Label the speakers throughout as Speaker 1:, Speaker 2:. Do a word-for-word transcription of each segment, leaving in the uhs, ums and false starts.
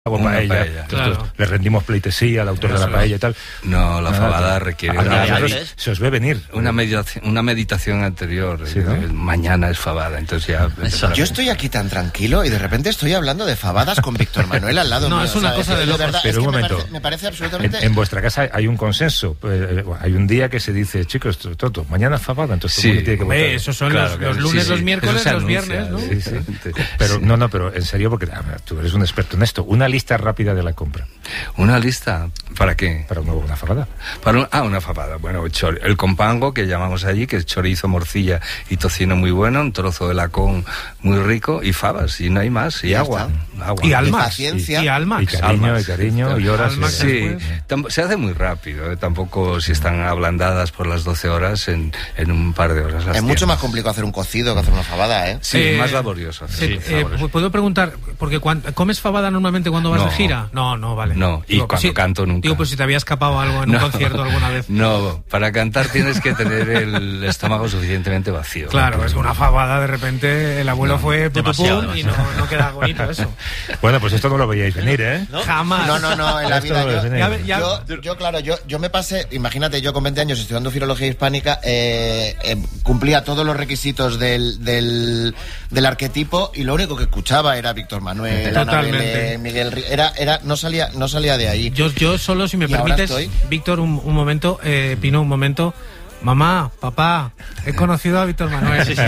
Speaker 1: Hago paella, paella. Claro. Le rendimos pleitesía al autor Pero de la paella y tal.
Speaker 2: No, la no, fabada no, requiere
Speaker 1: a,
Speaker 2: una,
Speaker 1: a, medi- se os ve venir.
Speaker 2: Una meditación, una meditación anterior. Sí, ¿no? Mañana es fabada, entonces ya.
Speaker 3: Yo estoy aquí tan tranquilo y de repente estoy hablando de fabadas con Víctor Manuel al lado
Speaker 4: no,
Speaker 3: mío.
Speaker 4: No, es una cosa de, de
Speaker 3: verdad.
Speaker 1: Pero
Speaker 3: es
Speaker 1: un
Speaker 3: que
Speaker 1: momento.
Speaker 3: Me parece, me parece absolutamente.
Speaker 1: En, en vuestra casa hay un consenso. Eh, hay un día que se dice, chicos, Toto, mañana es fabada, entonces
Speaker 2: sí.
Speaker 1: todo el mundo tiene que votar.
Speaker 4: Hombre, esos son claro, los, los lunes, sí, sí. los miércoles, los viernes, ¿no?
Speaker 1: Sí, sí. Pero no, no, pero en serio, porque a ver, tú eres un experto en esto. Una lista rápida de la compra.
Speaker 2: ¿Una lista? ¿Para qué?
Speaker 1: Para una, una fabada.
Speaker 2: Para un, ah, una fabada. Bueno, chor, el compango que llamamos allí, que es chorizo, morcilla y tocino muy bueno, un trozo de lacón muy rico y fabas, y no hay más, y, y agua, agua.
Speaker 4: Y almas.
Speaker 3: Y,
Speaker 4: y, y almas.
Speaker 1: Y cariño,
Speaker 2: almas.
Speaker 1: y cariño, y horas.
Speaker 4: Almas
Speaker 2: sí, tam- se hace muy rápido, ¿eh? Tampoco si están ablandadas por las doce horas, en, en un par de horas. Las
Speaker 3: es mucho
Speaker 2: tienes.
Speaker 3: más complicado hacer un cocido que hacer una fabada, ¿eh?
Speaker 2: Sí,
Speaker 4: eh,
Speaker 2: más laborioso.
Speaker 4: Sí,
Speaker 2: sí,
Speaker 4: eh, ¿puedo preguntar, porque cuando, ¿comes fabada normalmente cuando vas
Speaker 2: no,
Speaker 4: de gira? No, no, vale.
Speaker 2: No, y
Speaker 4: digo,
Speaker 2: cuando
Speaker 4: si,
Speaker 2: canto nunca.
Speaker 4: Digo, pues si te había escapado algo en
Speaker 2: no,
Speaker 4: un concierto alguna vez.
Speaker 2: No, para cantar tienes que tener el estómago suficientemente vacío.
Speaker 4: Claro,
Speaker 2: ¿no?
Speaker 4: es una fabada, de repente el abuelo no, fue demasiado, y no, no queda bonito eso.
Speaker 1: Bueno, pues esto no lo veíais venir, ¿eh?
Speaker 4: ¿No? Jamás.
Speaker 3: No, no, no, en la vida yo,
Speaker 4: ya, ya,
Speaker 3: yo, yo, claro, yo, yo me pasé, imagínate, yo con veinte años estudiando filología hispánica, eh, eh, cumplía todos los requisitos del, del, del arquetipo y lo único que escuchaba era Víctor Manuel, Anabel, Miguel Ríos, era, era, no salía, no salía de ahí.
Speaker 4: Yo, yo solo, si me permites, Víctor, un, un momento, eh, Pino, un momento. Mamá, papá, he conocido a Víctor Manuel. Sí, sí.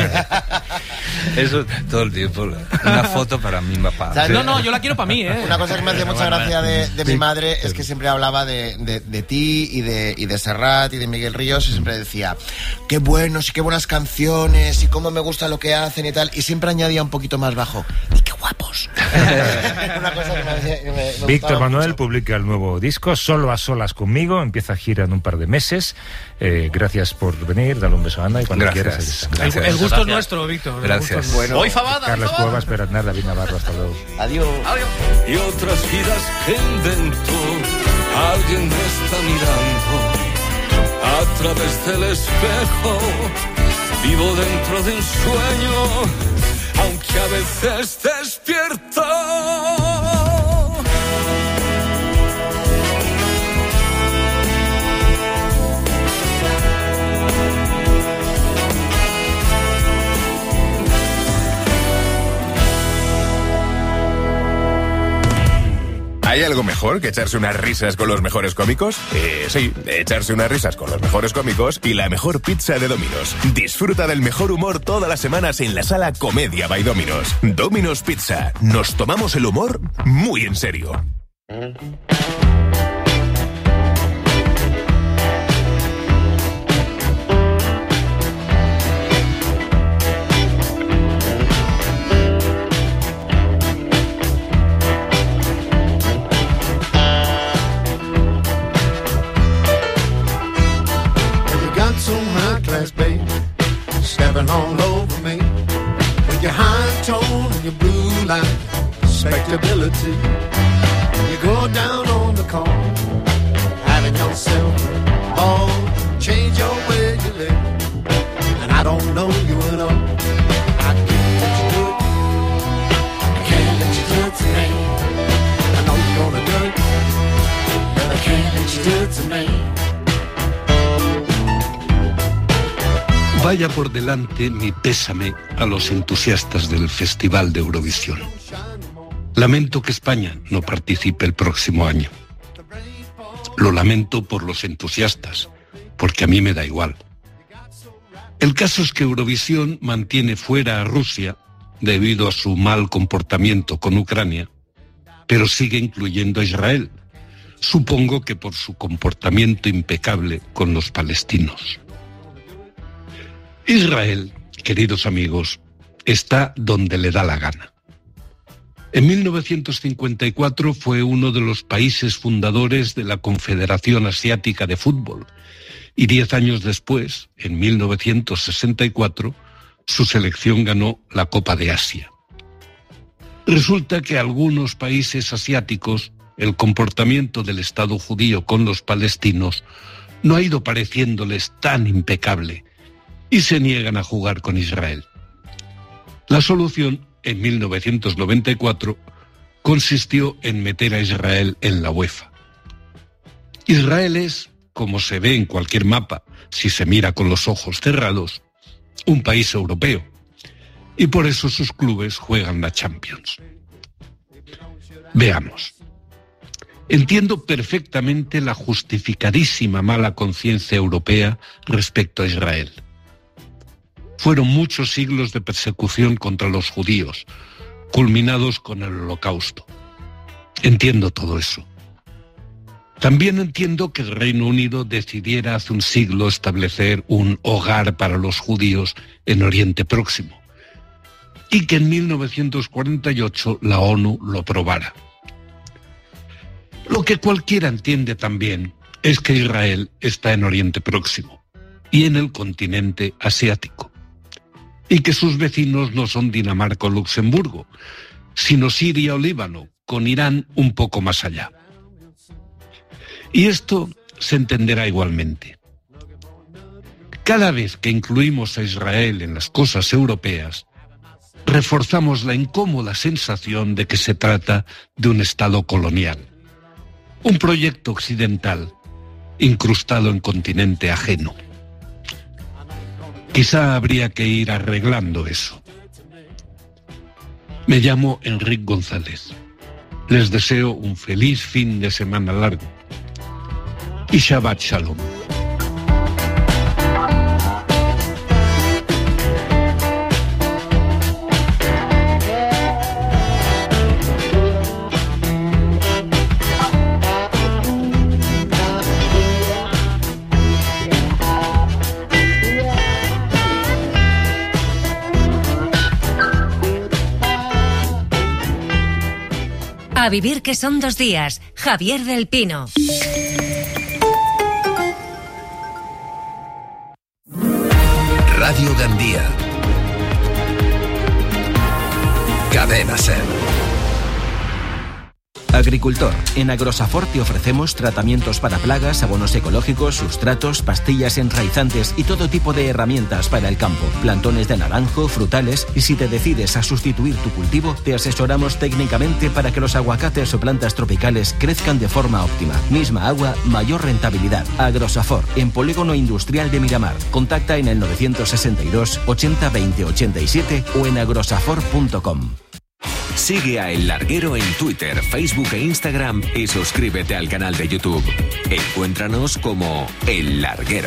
Speaker 2: Eso todo el tiempo. Una foto para mi papá.
Speaker 4: ¿Sabes? No, no, yo la quiero para mí, ¿eh?
Speaker 3: Una cosa que me hacía mucha gracia de, de mi madre es que siempre hablaba de, de, de ti y de, y de Serrat y de Miguel Ríos, y siempre decía, qué buenos y qué buenas canciones y cómo me gusta lo que hacen y tal. Y siempre añadía un poquito más bajo, y qué guapos. Una cosa que me hacía, que me, me
Speaker 1: Víctor Manuel
Speaker 3: mucho.
Speaker 1: publica el nuevo disco, Solo a solas conmigo, empieza gira en un par de meses. Eh, gracias por venir, dale un beso a Ana y cuando
Speaker 2: gracias.
Speaker 1: quieras.
Speaker 4: Gracias. El, el gusto es nuestro, Víctor.
Speaker 2: Gracias.
Speaker 3: Bueno,
Speaker 4: hoy fabada.
Speaker 1: Carles
Speaker 4: fabada.
Speaker 1: Cuevas, Peratner, David Navarro, hasta luego.
Speaker 3: Adiós.
Speaker 4: Adiós.
Speaker 5: Y otras vidas que invento, alguien me está mirando a través del espejo. Vivo dentro de un sueño, aunque a veces despierto.
Speaker 6: ¿Hay algo mejor que echarse unas risas con los mejores cómicos? Eh, sí, echarse unas risas con los mejores cómicos y la mejor pizza de Domino's. Disfruta del mejor humor todas las semanas en la sala Comedia by Domino's. Domino's Pizza. Nos tomamos el humor muy en serio.
Speaker 7: Stepping all over me with your high tone and your blue line respectability. You go down on the corner, having yourself all change your way you live, and I don't know you at all. I can't let you do it. I can't let you do it to me. I know you're gonna do it, but I can't let you do it to me.
Speaker 8: Vaya por delante mi pésame a los entusiastas del Festival de Eurovisión. Lamento que España no participe el próximo año. Lo lamento por los entusiastas, porque a mí me da igual. El caso es que Eurovisión mantiene fuera a Rusia debido a su mal comportamiento con Ucrania, pero sigue incluyendo a Israel, supongo que por su comportamiento impecable con los palestinos. Israel, queridos amigos, está donde le da la gana. En mil novecientos cincuenta y cuatro fue uno de los países fundadores de la Confederación Asiática de Fútbol y diez años después, en mil novecientos sesenta y cuatro, su selección ganó la Copa de Asia. Resulta que a algunos países asiáticos el comportamiento del Estado judío con los palestinos no ha ido pareciéndoles tan impecable y se niegan a jugar con Israel. La solución, en mil novecientos noventa y cuatro, consistió en meter a Israel en la UEFA. Israel es, como se ve en cualquier mapa, si se mira con los ojos cerrados, un país europeo, y por eso sus clubes juegan la Champions. Veamos. Entiendo perfectamente la justificadísima mala conciencia europea respecto a Israel. Fueron muchos siglos de persecución contra los judíos, culminados con el Holocausto. Entiendo todo eso. También entiendo que el Reino Unido decidiera hace un siglo establecer un hogar para los judíos en Oriente Próximo y que en mil novecientos cuarenta y ocho la ONU lo aprobara. Lo que cualquiera entiende también es que Israel está en Oriente Próximo y en el continente asiático, y que sus vecinos no son Dinamarca o Luxemburgo, sino Siria o Líbano, con Irán un poco más allá. Y esto se entenderá igualmente. Cada vez que incluimos a Israel en las cosas europeas, reforzamos la incómoda sensación de que se trata de un Estado colonial, un proyecto occidental incrustado en continente ajeno. Quizá habría que ir arreglando eso. Me llamo Enrique González. Les deseo un feliz fin de semana largo. Y Shabbat Shalom.
Speaker 9: A vivir que son dos días. Javier del Pino.
Speaker 10: Radio Gandía. Cadena Ser.
Speaker 11: Agricultor, en Agrosafor te ofrecemos tratamientos para plagas, abonos ecológicos, sustratos, pastillas enraizantes y todo tipo de herramientas para el campo, plantones de naranjo, frutales, y si te decides a sustituir tu cultivo, te asesoramos técnicamente para que los aguacates o plantas tropicales crezcan de forma óptima. Misma agua, mayor rentabilidad. Agrosafor, en Polígono Industrial de Miramar. Contacta en el novecientos sesenta y dos ochenta veinte ochenta y siete o en agrosafor punto com.
Speaker 10: Sigue a El Larguero en Twitter, Facebook e Instagram y suscríbete al canal de YouTube. Encuéntranos como El Larguero.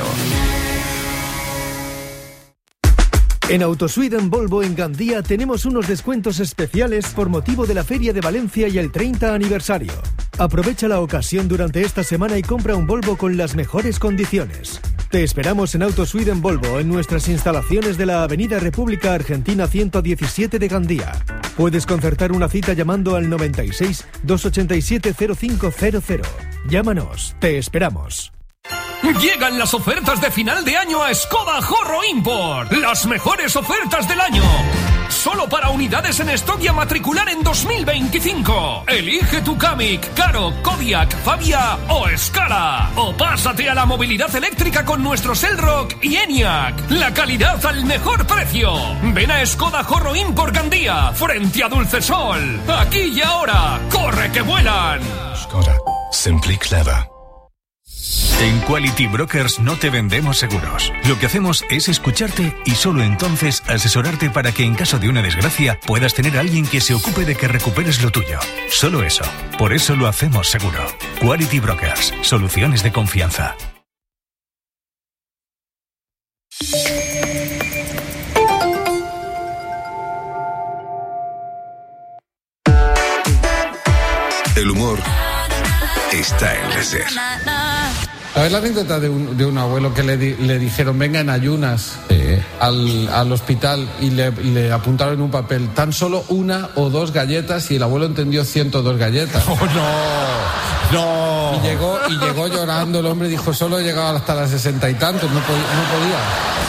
Speaker 12: En Autosweden Volvo en Gandía tenemos unos descuentos especiales por motivo de la Feria de Valencia y el treinta aniversario. Aprovecha la ocasión durante esta semana y compra un Volvo con las mejores condiciones. Te esperamos en Autosweden Volvo en nuestras instalaciones de la Avenida República Argentina ciento diecisiete de Gandía. Puedes concertar una cita llamando al noventa y seis, doscientos ochenta y siete, cero cinco cero cero. Llámanos, te esperamos.
Speaker 13: Llegan las ofertas de final de año a Skoda Horro Import. Las mejores ofertas del año. Solo para unidades en stock y a matricular en dos mil veinticinco. Elige tu Kamiq, Karo, Kodiaq, Fabia o Scala. O pásate a la movilidad eléctrica con nuestros Elrock y Enyaq. La calidad al mejor precio. Ven a Skoda Horro Import Gandía, frente a Dulcesol. Aquí y ahora. ¡Corre que vuelan!
Speaker 14: Skoda. Simply clever. En Quality Brokers no te vendemos seguros. Lo que hacemos es escucharte y solo entonces asesorarte para que en caso de una desgracia puedas tener a alguien que se ocupe de que recuperes lo tuyo. Solo eso. Por eso lo hacemos seguro. Quality Brokers. Soluciones de confianza.
Speaker 10: El humor está en la SER.
Speaker 15: A ver la anécdota de un, de un abuelo que le, di, le dijeron venga en ayunas eh, al, al hospital y le, le apuntaron en un papel tan solo una o dos galletas y el abuelo entendió ciento dos galletas.
Speaker 3: ¡Oh, no! ¡No!
Speaker 15: Y llegó, y llegó llorando el hombre, dijo solo he llegado hasta las sesenta y tantos, no, pod- no podía.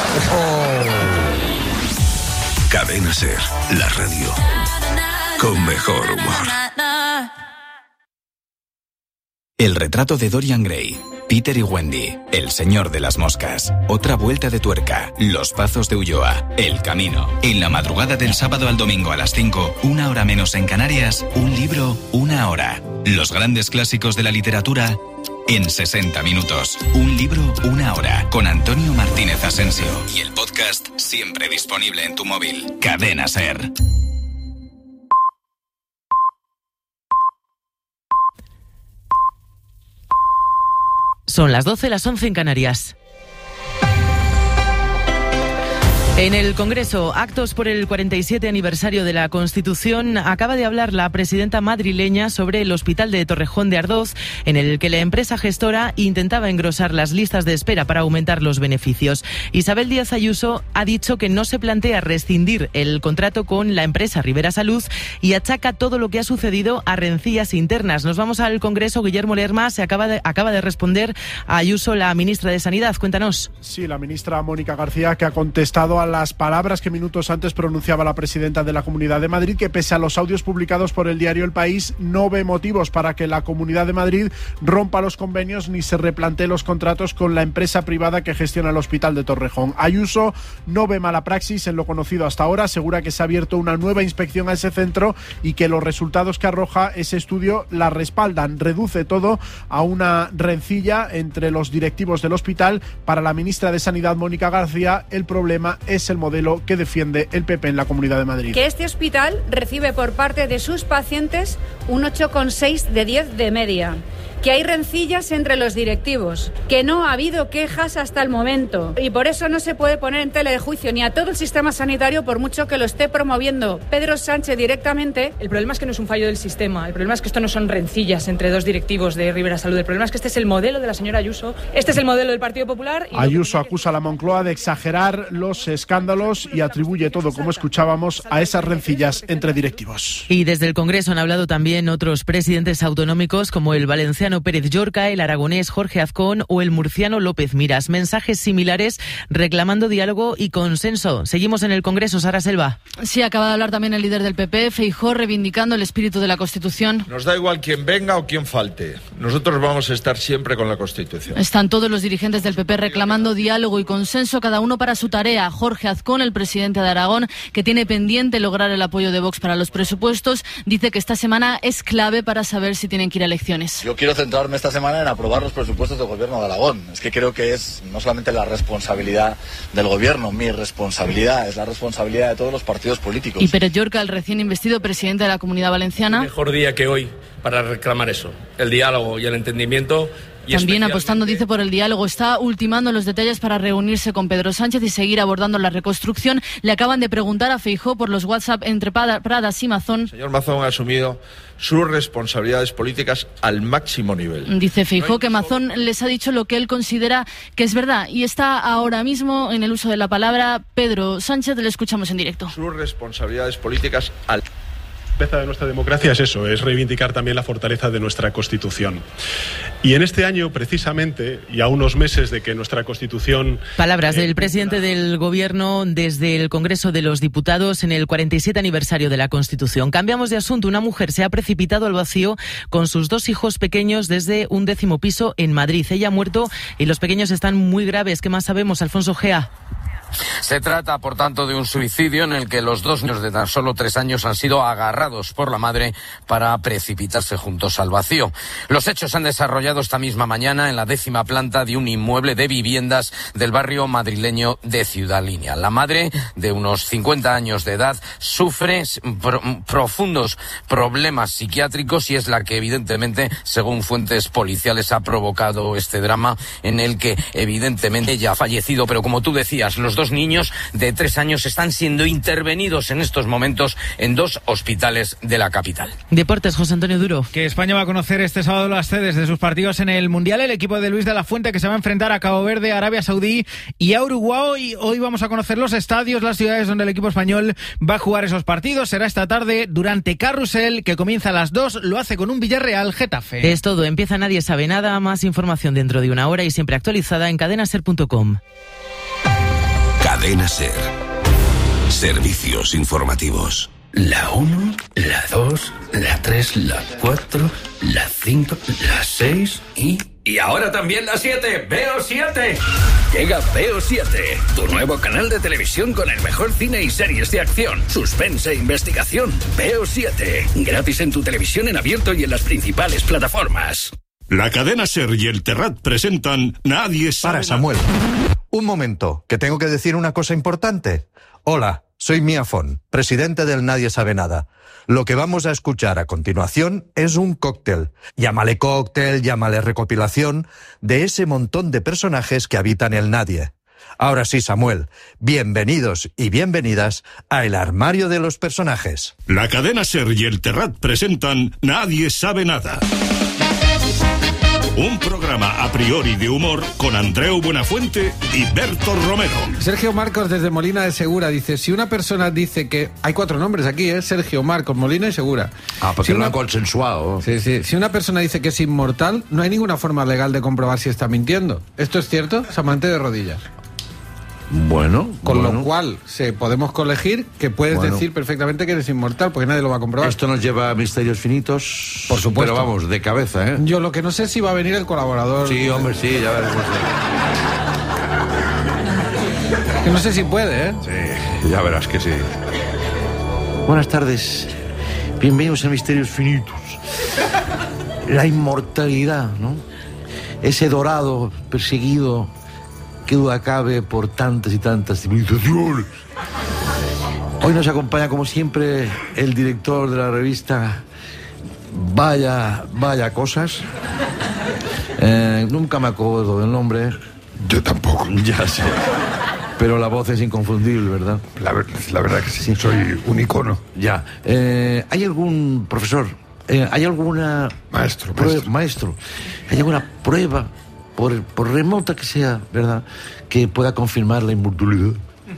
Speaker 10: Oh. Cadena SER, la radio con mejor humor.
Speaker 16: El retrato de Dorian Gray. Peter y Wendy, El Señor de las Moscas, Otra Vuelta de Tuerca, Los Pazos de Ulloa, El Camino. En la madrugada del sábado al domingo a las cinco, una hora menos en Canarias, un libro, una hora. Los grandes clásicos de la literatura en sesenta minutos. Un libro, una hora, con Antonio Martínez Asensio. Y el podcast siempre disponible en tu móvil. Cadena SER.
Speaker 17: Son las doce, las once en Canarias. En el Congreso, actos por el cuarenta y siete aniversario de la Constitución, acaba de hablar la presidenta madrileña sobre el Hospital de Torrejón de Ardoz, en el que la empresa gestora intentaba engrosar las listas de espera para aumentar los beneficios. Isabel Díaz Ayuso ha dicho que no se plantea rescindir el contrato con la empresa Ribera Salud y achaca todo lo que ha sucedido a rencillas internas. Nos vamos al Congreso. Guillermo Lerma se acaba de, acaba de responder a Ayuso, la ministra de Sanidad. Cuéntanos.
Speaker 18: Sí, la ministra Mónica García, que ha contestado a las palabras que minutos antes pronunciaba la presidenta de la Comunidad de Madrid, que pese a los audios publicados por el diario El País, no ve motivos para que la Comunidad de Madrid rompa los convenios ni se replantee los contratos con la empresa privada que gestiona el Hospital de Torrejón. Ayuso no ve mala praxis en lo conocido hasta ahora, asegura que se ha abierto una nueva inspección a ese centro y que los resultados que arroja ese estudio la respaldan. Reduce todo a una rencilla entre los directivos del hospital. Para la ministra de Sanidad, Mónica García, el problema es el modelo que defiende el P P en la Comunidad de Madrid.
Speaker 19: Que este hospital recibe por parte de sus pacientes un ocho coma seis de diez de media. Que hay rencillas entre los directivos, que no ha habido quejas hasta el momento y por eso no se puede poner en tela de juicio ni a todo el sistema sanitario por mucho que lo esté promoviendo Pedro Sánchez directamente.
Speaker 20: El problema es que no es un fallo del sistema, el problema es que esto no son rencillas entre dos directivos de Ribera Salud, el problema es que este es el modelo de la señora Ayuso, este es el modelo del Partido Popular. Y
Speaker 18: Ayuso acusa a la Moncloa de exagerar los escándalos y atribuye todo, como escuchábamos, a esas rencillas entre directivos.
Speaker 17: Y desde el Congreso han hablado también otros presidentes autonómicos como el valenciano Pérez Llorca, el aragonés Jorge Azcón o el murciano López Miras. Mensajes similares reclamando diálogo y consenso. Seguimos en el Congreso, Sara Selva.
Speaker 21: Sí, acaba de hablar también el líder del P P, Feijóo, reivindicando el espíritu de la Constitución.
Speaker 22: Nos da igual quién venga o quién falte. Nosotros vamos a estar siempre con la Constitución.
Speaker 21: Están todos los dirigentes del P P reclamando diálogo y consenso, cada uno para su tarea. Jorge Azcón, el presidente de Aragón, que tiene pendiente lograr el apoyo de Vox para los presupuestos, dice que esta semana es clave para saber si tienen que ir a elecciones.
Speaker 23: Yo quiero centrarme esta semana en aprobar los presupuestos del Gobierno de Aragón. Es que creo que es no solamente la responsabilidad del Gobierno, mi responsabilidad, es la responsabilidad de todos los partidos políticos.
Speaker 21: Y Pérez Llorca, el recién investido presidente de la Comunidad Valenciana.
Speaker 24: Mejor día que hoy para reclamar eso, el diálogo y el entendimiento.
Speaker 21: También apostando, dice, por el diálogo. Está ultimando los detalles para reunirse con Pedro Sánchez y seguir abordando la reconstrucción. Le acaban de preguntar a Feijóo por los WhatsApp entre Pradas y Mazón.
Speaker 22: El señor Mazón ha asumido sus responsabilidades políticas al máximo nivel.
Speaker 21: Dice Feijóo que Mazón les ha dicho lo que él considera que es verdad y está ahora mismo en el uso de la palabra. Pedro Sánchez, le escuchamos en directo.
Speaker 22: Sus responsabilidades políticas al...
Speaker 25: La fortaleza de nuestra democracia es eso, es reivindicar también la fortaleza de nuestra Constitución. Y en este año, precisamente, y a unos meses de que nuestra Constitución...
Speaker 17: Palabras del presidente del Gobierno desde el Congreso de los Diputados en el cuarenta y siete aniversario de la Constitución. Cambiamos de asunto. Una mujer se ha precipitado al vacío con sus dos hijos pequeños desde un décimo piso en Madrid. Ella ha muerto y los pequeños están muy graves. ¿Qué más sabemos, Alfonso Gea?
Speaker 26: Se trata, por tanto, de un suicidio en el que los dos niños de tan solo tres años han sido agarrados por la madre para precipitarse juntos al vacío. Los hechos se han desarrollado esta misma mañana en la décima planta de un inmueble de viviendas del barrio madrileño de Ciudad Lineal. La madre, de unos cincuenta años de edad, sufre pro- profundos problemas psiquiátricos y es la que, evidentemente, según fuentes policiales, ha provocado este drama en el que, evidentemente, ella ha fallecido. Pero, como tú decías, los dos niños de tres años están siendo intervenidos en estos momentos en dos hospitales de la capital.
Speaker 17: Deportes, José Antonio Duro.
Speaker 27: Que España va a conocer este sábado las sedes de sus partidos en el Mundial. El equipo de Luis de la Fuente, que se va a enfrentar a Cabo Verde, Arabia Saudí y a Uruguay. Hoy vamos a conocer los estadios, las ciudades donde el equipo español va a jugar esos partidos. Será esta tarde durante Carrusel, que comienza a las dos. Lo hace con un Villarreal Getafe.
Speaker 17: Es todo. Empieza Nadie Sabe Nada. Más información dentro de una hora y siempre actualizada en cadena ser punto com.
Speaker 10: Cadena SER. Servicios informativos.
Speaker 1: La uno, la dos, la tres, la cuatro, la cinco, la seis y...
Speaker 2: Y ahora también la siete, Veo siete.
Speaker 1: Llega Veo siete, tu nuevo canal de televisión con el mejor cine y series de acción, suspense e investigación. Veo siete, gratis en tu televisión en abierto y en las principales plataformas.
Speaker 4: La cadena SER y el Terrat presentan Nadie sabe.
Speaker 5: Para, Samuel. Un momento, que tengo que decir una cosa importante. Hola, soy Mia Fon, presidente del Nadie Sabe Nada. Lo que vamos a escuchar a continuación es un cóctel, llámale cóctel, llámale recopilación, de ese montón de personajes que habitan el nadie. Ahora sí, Samuel, bienvenidos y bienvenidas a El Armario de los Personajes.
Speaker 4: La cadena SER y el Terrat presentan Nadie Sabe Nada. Un programa a priori de humor con Andreu Buenafuente y Berto Romero.
Speaker 15: Sergio Marcos desde Molina de Segura dice, si una persona dice que... Hay cuatro nombres aquí, ¿eh? Sergio, Marcos, Molina y Segura.
Speaker 6: Ah, porque
Speaker 15: si
Speaker 6: lo
Speaker 15: una...
Speaker 6: han consensuado.
Speaker 15: Sí, sí. Si una persona dice que es inmortal, no hay ninguna forma legal de comprobar si está mintiendo. ¿Esto es cierto? Samante de rodillas.
Speaker 6: Bueno,
Speaker 15: Con
Speaker 6: bueno.
Speaker 15: lo cual, se, podemos colegir que puedes
Speaker 6: Bueno.
Speaker 15: decir perfectamente que eres inmortal, porque nadie lo va a comprobar.
Speaker 6: Esto nos lleva a misterios finitos.
Speaker 15: Por supuesto.
Speaker 6: Pero vamos, de cabeza, ¿eh?
Speaker 15: Yo lo que no sé es si va a venir el colaborador.
Speaker 6: Sí, hombre, sí, ya veremos.
Speaker 15: Que no sé si puede, ¿eh?
Speaker 6: Sí, ya verás que sí. Buenas tardes. Bienvenidos a Misterios Finitos. La inmortalidad, ¿no? Ese dorado perseguido, que duda cabe, por tantas y tantas civilizaciones. Hoy nos acompaña, como siempre, el director de la revista Vaya, Vaya Cosas. Eh, nunca me acuerdo del nombre.
Speaker 7: Yo tampoco.
Speaker 6: Ya sé. Pero la voz es inconfundible, ¿verdad?
Speaker 7: La, ver- la verdad que sí, sí. Soy un icono.
Speaker 6: Ya. Eh, ¿Hay algún profesor? Eh, ¿Hay alguna...
Speaker 7: Maestro,
Speaker 6: prueba,
Speaker 7: maestro.
Speaker 6: maestro. ¿Hay alguna prueba, por, por remota que sea, ¿verdad?, que pueda confirmar la inmortalidad?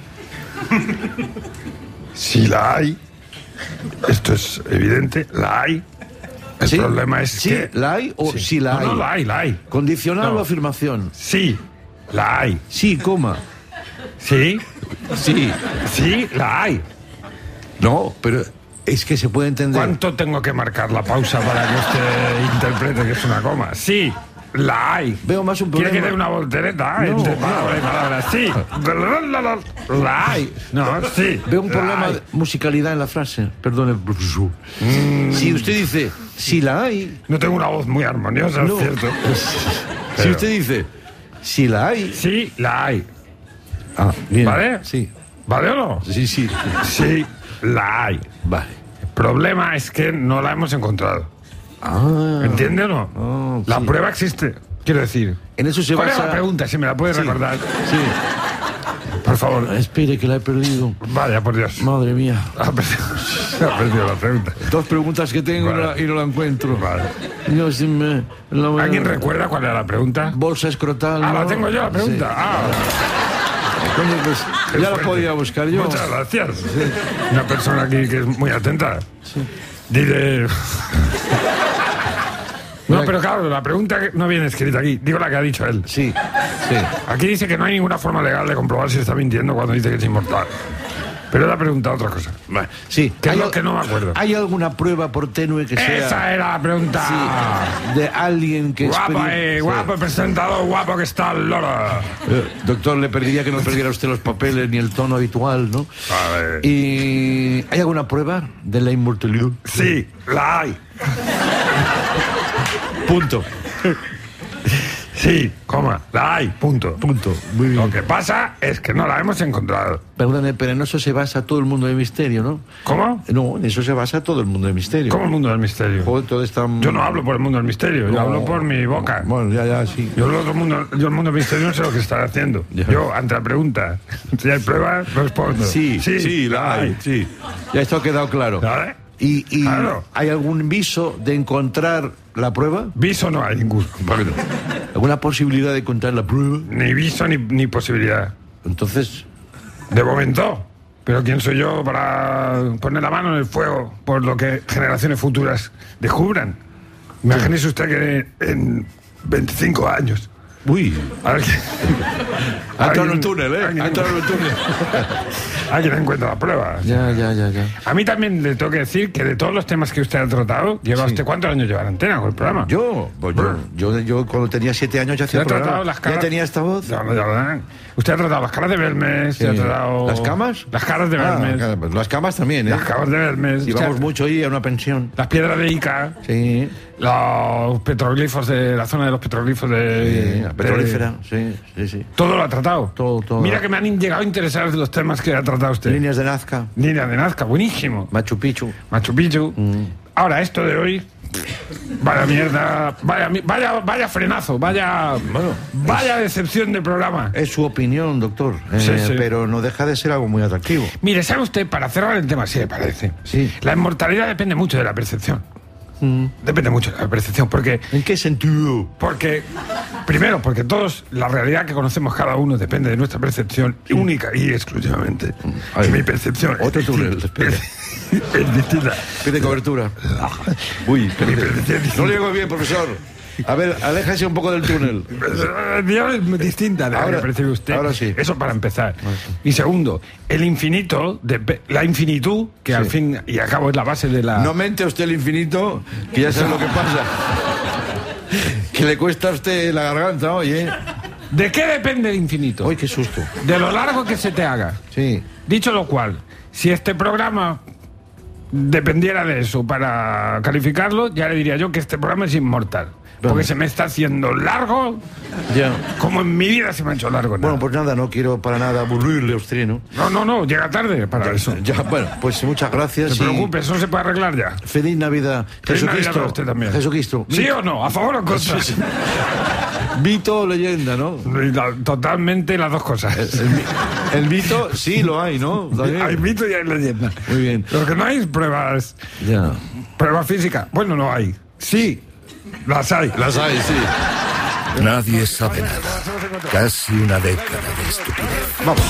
Speaker 7: Si la hay, esto es evidente, la hay. El
Speaker 6: ¿Sí?
Speaker 7: problema es
Speaker 6: ¿Sí?
Speaker 7: que...
Speaker 6: ¿La hay o sí la
Speaker 7: No,
Speaker 6: hay?
Speaker 7: no, la hay, la hay.
Speaker 6: ¿Condicional
Speaker 7: No.
Speaker 6: o afirmación?
Speaker 7: Sí, la hay.
Speaker 6: Sí, coma.
Speaker 7: Sí,
Speaker 6: Sí.
Speaker 7: sí, la hay.
Speaker 6: No, pero es que se puede entender.
Speaker 7: ¿Cuánto tengo que marcar la pausa para que usted interprete que es una coma? Sí, la hay.
Speaker 6: Veo más un
Speaker 7: ¿Quiere
Speaker 6: problema.
Speaker 7: que dé una voltereta?
Speaker 6: No,
Speaker 7: Entre
Speaker 6: no.
Speaker 7: palabra y palabra. Sí, la hay. No, sí.
Speaker 6: Veo un
Speaker 7: la
Speaker 6: problema
Speaker 7: hay.
Speaker 6: de musicalidad en la frase. Perdone, profesor.
Speaker 7: Mm.
Speaker 6: Si usted dice, si la hay...
Speaker 7: No tengo una voz muy armoniosa,
Speaker 6: No.
Speaker 7: es cierto.
Speaker 6: Si
Speaker 7: Pero-
Speaker 6: usted dice, si la hay...
Speaker 7: Sí, la hay.
Speaker 6: Ah, bien.
Speaker 7: ¿Vale?
Speaker 6: Sí.
Speaker 7: ¿Vale o no?
Speaker 6: Sí, sí.
Speaker 7: Sí, la hay.
Speaker 6: Vale.
Speaker 7: El problema es que no la hemos encontrado.
Speaker 6: Ah.
Speaker 7: ¿Entiende o no?
Speaker 6: Ah,
Speaker 7: la
Speaker 6: sí.
Speaker 7: prueba existe, quiero decir.
Speaker 6: En eso se
Speaker 7: ¿Cuál
Speaker 6: basa...
Speaker 7: es la pregunta? Si me la puede
Speaker 6: Sí.
Speaker 7: recordar.
Speaker 6: Sí.
Speaker 7: Por favor.
Speaker 6: Espere, que la he perdido.
Speaker 7: Vaya, por Dios.
Speaker 6: Madre mía.
Speaker 7: Ha perdido, ha perdido la pregunta.
Speaker 6: Dos preguntas que tengo
Speaker 7: Vale.
Speaker 6: y no la- y no la encuentro.
Speaker 7: Vale.
Speaker 6: Yo sí me- la-
Speaker 7: ¿Alguien recuerda cuál era la pregunta?
Speaker 6: Bolsa escrotal.
Speaker 7: Ah, la
Speaker 6: ¿no?
Speaker 7: tengo yo la pregunta.
Speaker 6: Sí.
Speaker 7: Ah,
Speaker 6: Coño, pues,
Speaker 7: qué
Speaker 6: ya la
Speaker 7: fuerte.
Speaker 6: podía buscar yo.
Speaker 7: Muchas gracias. Una persona aquí que es muy atenta. Dile... No, pero claro, la pregunta que no viene escrita aquí. Digo la que ha dicho él.
Speaker 6: Sí, sí.
Speaker 7: Aquí dice que no hay ninguna forma legal de comprobar si está mintiendo cuando dice que es inmortal. Pero él ha preguntado otra cosa.
Speaker 6: Vale. Sí.
Speaker 7: Que es
Speaker 6: ¿Hay
Speaker 7: lo
Speaker 6: al-
Speaker 7: que no me acuerdo.
Speaker 6: ¿Hay alguna prueba por tenue que sea...
Speaker 7: Esa era la pregunta.
Speaker 6: Sí, de alguien que...
Speaker 7: Guapo,
Speaker 6: experim-
Speaker 7: eh,
Speaker 6: Sí.
Speaker 7: guapo el presentador, guapo que está el loro.
Speaker 6: Eh, doctor, le pediría que no perdiera usted los papeles ni el tono habitual, ¿no?
Speaker 7: A ver.
Speaker 6: ¿Y hay alguna prueba de la inmortalidad?
Speaker 7: Sí, la hay.
Speaker 6: Punto.
Speaker 7: Sí, coma, la hay, punto.
Speaker 6: Punto. Muy bien.
Speaker 7: Lo que pasa es que no la hemos encontrado.
Speaker 6: Perdone, pero en eso se basa todo el mundo de misterio, ¿no?
Speaker 7: ¿Cómo?
Speaker 6: No, en eso se basa todo el mundo de misterio.
Speaker 7: ¿Cómo el mundo del misterio?
Speaker 6: Joder, todo está...
Speaker 7: Yo no hablo por el mundo del misterio, yo
Speaker 6: No.
Speaker 7: hablo por mi boca.
Speaker 6: Bueno, ya, ya, sí.
Speaker 7: Yo el otro mundo, yo el mundo del misterio no sé lo que está haciendo.
Speaker 6: Ya.
Speaker 7: Yo, ante la pregunta, si hay pruebas, respondo.
Speaker 6: Sí, sí, la hay, sí. Ya esto ha quedado claro.
Speaker 7: ¿Vale?
Speaker 6: ¿Y, y
Speaker 7: Claro.
Speaker 6: hay algún viso de encontrar la prueba?
Speaker 7: Viso no hay ninguno.
Speaker 6: Bueno, ¿alguna posibilidad de encontrar la prueba?
Speaker 7: Ni viso ni, ni posibilidad.
Speaker 6: Entonces,
Speaker 7: De momento. Pero ¿quién soy yo para poner la mano en el fuego por lo que generaciones futuras descubran? Imagínese usted que en veinticinco años...
Speaker 6: uy,
Speaker 7: Alguien,
Speaker 6: ha entrado en el
Speaker 7: alguien-
Speaker 6: túnel, ¿eh?
Speaker 7: alguien-
Speaker 6: Ha entrado en el túnel.
Speaker 7: Hay que encuentra la prueba.
Speaker 6: Ya, ya, ya, ya.
Speaker 7: A mí también le tengo que decir que de todos los temas que usted ha tratado, lleva
Speaker 6: Sí.
Speaker 7: usted ¿cuántos años lleva en Antena con el programa?
Speaker 6: Yo, pues yo, yo, yo cuando tenía siete años ya hacía
Speaker 7: ¿Usted ha
Speaker 6: programa.
Speaker 7: tratado las caras?
Speaker 6: ¿Ya tenía esta voz?
Speaker 7: Ya, ya, ya. Usted ha tratado las caras de Belmes,
Speaker 6: Sí.
Speaker 7: usted ha tratado...
Speaker 6: ¿Las camas?
Speaker 7: Las caras de Belmes.
Speaker 6: Ah, las camas también, ¿eh?
Speaker 7: Las caras de Belmes.
Speaker 6: Y
Speaker 7: Usted-
Speaker 6: vamos mucho ahí a una pensión.
Speaker 7: Las piedras de Ica.
Speaker 6: Sí.
Speaker 7: Los petroglifos de la zona de los petroglifos de...
Speaker 6: Sí, la petrolífera, sí, sí, sí.
Speaker 7: Todo lo ha tratado.
Speaker 6: Todo, todo.
Speaker 7: Mira que me han llegado a interesar los temas que ha tratado usted.
Speaker 6: Líneas de Nazca.
Speaker 7: Líneas de Nazca, buenísimo.
Speaker 6: Machu Picchu.
Speaker 7: Machu Picchu.
Speaker 6: Mm.
Speaker 7: Ahora, esto de hoy... Vaya mierda, vaya, mi- vaya, vaya frenazo, vaya,
Speaker 6: Bueno,
Speaker 7: vaya decepción de programa.
Speaker 6: Es su opinión, doctor, eh,
Speaker 7: Sí, sí.
Speaker 6: pero no deja de ser algo muy atractivo.
Speaker 7: Mire, ¿sabe usted? Para cerrar el tema, sí, me parece.
Speaker 6: Sí.
Speaker 7: La inmortalidad depende mucho de la percepción. Depende mucho de la percepción, porque...
Speaker 6: ¿En qué sentido?
Speaker 7: Porque, primero, porque todos, la realidad que conocemos cada uno depende de nuestra percepción única y exclusivamente.
Speaker 6: Ay,
Speaker 7: Y mi percepción es
Speaker 6: Otro túnel,
Speaker 7: distinta.
Speaker 6: espera.
Speaker 7: Es distinta.
Speaker 6: Pide cobertura. Uy,
Speaker 7: Mi
Speaker 6: espérate.
Speaker 7: percepción es distinta.
Speaker 6: No le digo bien, profesor. A ver, aléjese un poco del túnel.
Speaker 7: Es distinta de la
Speaker 6: Ahora-
Speaker 7: que percibe usted.
Speaker 6: ahora sí.
Speaker 7: Eso para empezar. Y segundo, el infinito, de, la infinitud, que al fin y al cabo es la base de la...
Speaker 6: No mente usted el infinito, que ya sabe lo que pasa. Que le cuesta a usted la garganta, oye.
Speaker 7: ¿De qué depende el infinito?
Speaker 6: Uy, qué susto.
Speaker 7: De lo largo que se te haga.
Speaker 6: Sí.
Speaker 7: Dicho lo cual, si este programa dependiera de eso para calificarlo, ya le diría yo que este programa es inmortal. Porque
Speaker 6: Bueno.
Speaker 7: se me está haciendo largo,
Speaker 6: Ya.
Speaker 7: como en mi vida se me ha hecho largo. nada.
Speaker 6: Bueno, pues nada, no quiero para nada aburrirle a usted, ¿no?
Speaker 7: No, no, no, llega tarde para eso.
Speaker 6: Ya, bueno, pues muchas
Speaker 7: No
Speaker 6: gracias.
Speaker 7: se
Speaker 6: y
Speaker 7: preocupe, eso se puede arreglar ya.
Speaker 6: Feliz Navidad.
Speaker 7: Feliz Navidad
Speaker 6: Jesucristo.
Speaker 7: para usted también.
Speaker 6: Jesucristo.
Speaker 7: ¿Sí o no? ¿A favor o en contra?
Speaker 6: Mito o leyenda, ¿no?
Speaker 7: La- Totalmente las dos cosas.
Speaker 6: El, mi- el mito sí lo hay, ¿no? También.
Speaker 7: Hay mito y hay leyenda.
Speaker 6: Muy bien.
Speaker 7: Lo que no hay es pruebas,
Speaker 6: Ya.
Speaker 7: pruebas físicas. Bueno, no hay. Sí, las hay.
Speaker 6: Las hay, sí.
Speaker 3: Nadie sabe nada. Casi una década de estupidez.
Speaker 6: Vamos.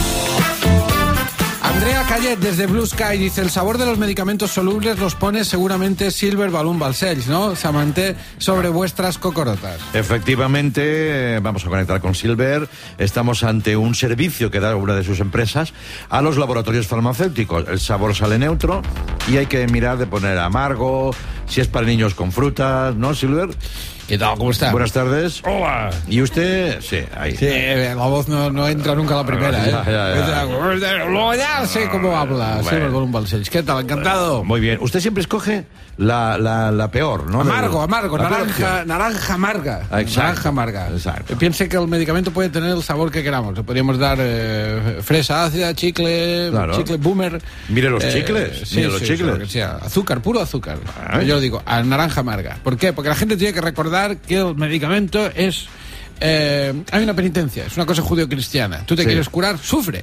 Speaker 15: Andrea Callet desde Blue Sky dice: el sabor de los medicamentos solubles los pone seguramente Silver Balloon Balcells, ¿no? Se manté sobre vuestras cocorotas.
Speaker 6: Efectivamente, eh, vamos a conectar con Silver. Estamos ante un servicio que da una de sus empresas a los laboratorios farmacéuticos. El sabor sale neutro y hay que mirar de poner amargo, si es para niños con frutas, ¿no, Silver?
Speaker 15: ¿Qué tal? ¿Cómo está?
Speaker 6: Buenas tardes.
Speaker 7: Hola.
Speaker 6: ¿Y usted? Sí, ahí.
Speaker 15: Sí, eh, la voz no, no entra nunca a la primera, ¿eh?
Speaker 6: Ya, ya, ya.
Speaker 15: Luego ya sé cómo habla
Speaker 6: Bueno.
Speaker 15: Silver Balloon Balcells. ¿Qué tal? Encantado.
Speaker 6: Muy bien. Usted siempre escoge la, la, la peor, ¿no?
Speaker 15: Amargo,
Speaker 6: De-
Speaker 15: amargo,
Speaker 6: la peor
Speaker 15: naranja,
Speaker 6: opción.
Speaker 15: naranja amarga.
Speaker 6: Ah, exacto.
Speaker 15: Naranja amarga.
Speaker 6: Exacto.
Speaker 15: Eh, Piense que el medicamento puede tener el sabor que queramos. Le podríamos dar eh, fresa ácida, chicle,
Speaker 6: Claro.
Speaker 15: chicle boomer.
Speaker 6: Mire los
Speaker 15: Eh,
Speaker 6: chicles,
Speaker 15: sí,
Speaker 6: mire los
Speaker 15: sí,
Speaker 6: chicles.
Speaker 15: sí, lo que sea. Azúcar, puro azúcar.
Speaker 6: Ay.
Speaker 15: Yo digo, a naranja amarga. ¿Por qué? Porque la gente tiene que recordar que el medicamento es... eh, hay una penitencia, es una cosa judio-cristiana. Tú te
Speaker 6: Sí.
Speaker 15: quieres curar, sufre.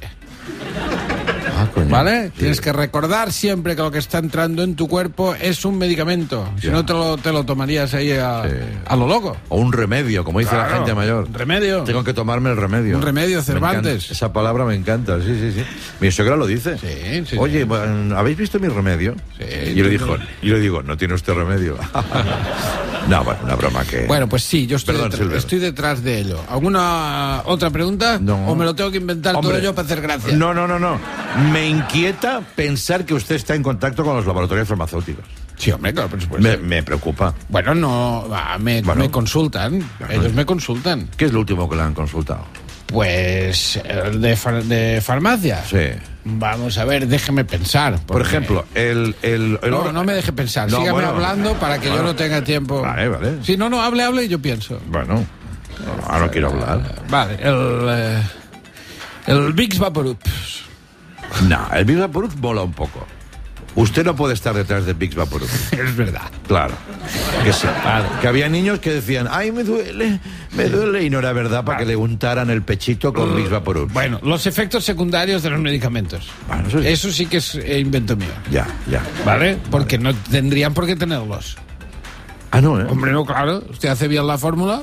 Speaker 6: Ah, coño.
Speaker 15: ¿Vale?
Speaker 6: Sí.
Speaker 15: Tienes que recordar siempre que lo que está entrando en tu cuerpo es un medicamento. Si
Speaker 6: Ya.
Speaker 15: no, te lo, te lo tomarías ahí a,
Speaker 6: Sí.
Speaker 15: a lo loco.
Speaker 6: O un remedio, como dice la
Speaker 15: Claro,
Speaker 6: gente mayor.
Speaker 15: un remedio.
Speaker 6: Tengo que tomarme el remedio.
Speaker 15: Un remedio,
Speaker 6: Me
Speaker 15: Cervantes.
Speaker 6: encanta. Esa palabra me encanta, sí, sí, sí. Mi suegra lo dice.
Speaker 15: Sí, sí,
Speaker 6: Oye,
Speaker 15: sí.
Speaker 6: bueno, ¿habéis visto mi remedio?
Speaker 15: Sí,
Speaker 6: y yo le
Speaker 15: tú-
Speaker 6: digo, y le digo, no tiene usted remedio. No, bueno, una broma que...
Speaker 15: Bueno, pues sí, yo estoy,
Speaker 6: Perdón,
Speaker 15: detrás,
Speaker 6: Silver.
Speaker 15: estoy detrás de ello. ¿Alguna otra pregunta?
Speaker 6: No.
Speaker 15: ¿O me lo tengo que inventar
Speaker 6: Hombre.
Speaker 15: todo yo para hacer gracia?
Speaker 6: No, no, no, no. Me inquieta pensar que usted está en contacto con los laboratorios farmacéuticos.
Speaker 15: Sí, hombre, claro, por supuesto.
Speaker 6: Me, me preocupa.
Speaker 15: Bueno, no, va, me,
Speaker 6: Bueno.
Speaker 15: me consultan. Ellos me consultan.
Speaker 6: ¿Qué es lo último que le han consultado?
Speaker 15: Pues el de, far- de farmacia.
Speaker 6: Sí.
Speaker 15: Vamos a ver, déjeme pensar.
Speaker 6: Por
Speaker 15: porque-
Speaker 6: ejemplo, el... el, el
Speaker 15: No,
Speaker 6: or-
Speaker 15: no me deje pensar.
Speaker 6: No,
Speaker 15: Sígame
Speaker 6: bueno.
Speaker 15: hablando para que
Speaker 6: Bueno.
Speaker 15: yo no tenga tiempo.
Speaker 6: Vale, vale.
Speaker 15: Si no, no, hable, hable y yo pienso.
Speaker 6: Bueno, ahora no quiero hablar.
Speaker 15: Vale, el... eh, el Vicks Vaporub.
Speaker 6: No, el Big Vaporub mola un poco. Usted no puede estar detrás de Big Vaporub.
Speaker 15: Es verdad.
Speaker 6: Claro. Que sí. Que había niños que decían, ay, me duele, me duele. Y no era verdad para que le untaran el pechito con Big Vaporub.
Speaker 15: Bueno, los efectos secundarios de los medicamentos.
Speaker 6: Bueno, eso sí.
Speaker 15: Eso sí que es eh, invento mío.
Speaker 6: Ya, ya.
Speaker 15: ¿Vale? Porque no tendrían por qué tenerlos.
Speaker 6: Ah, no, ¿eh?
Speaker 15: Hombre, no, claro. Usted hace bien la fórmula.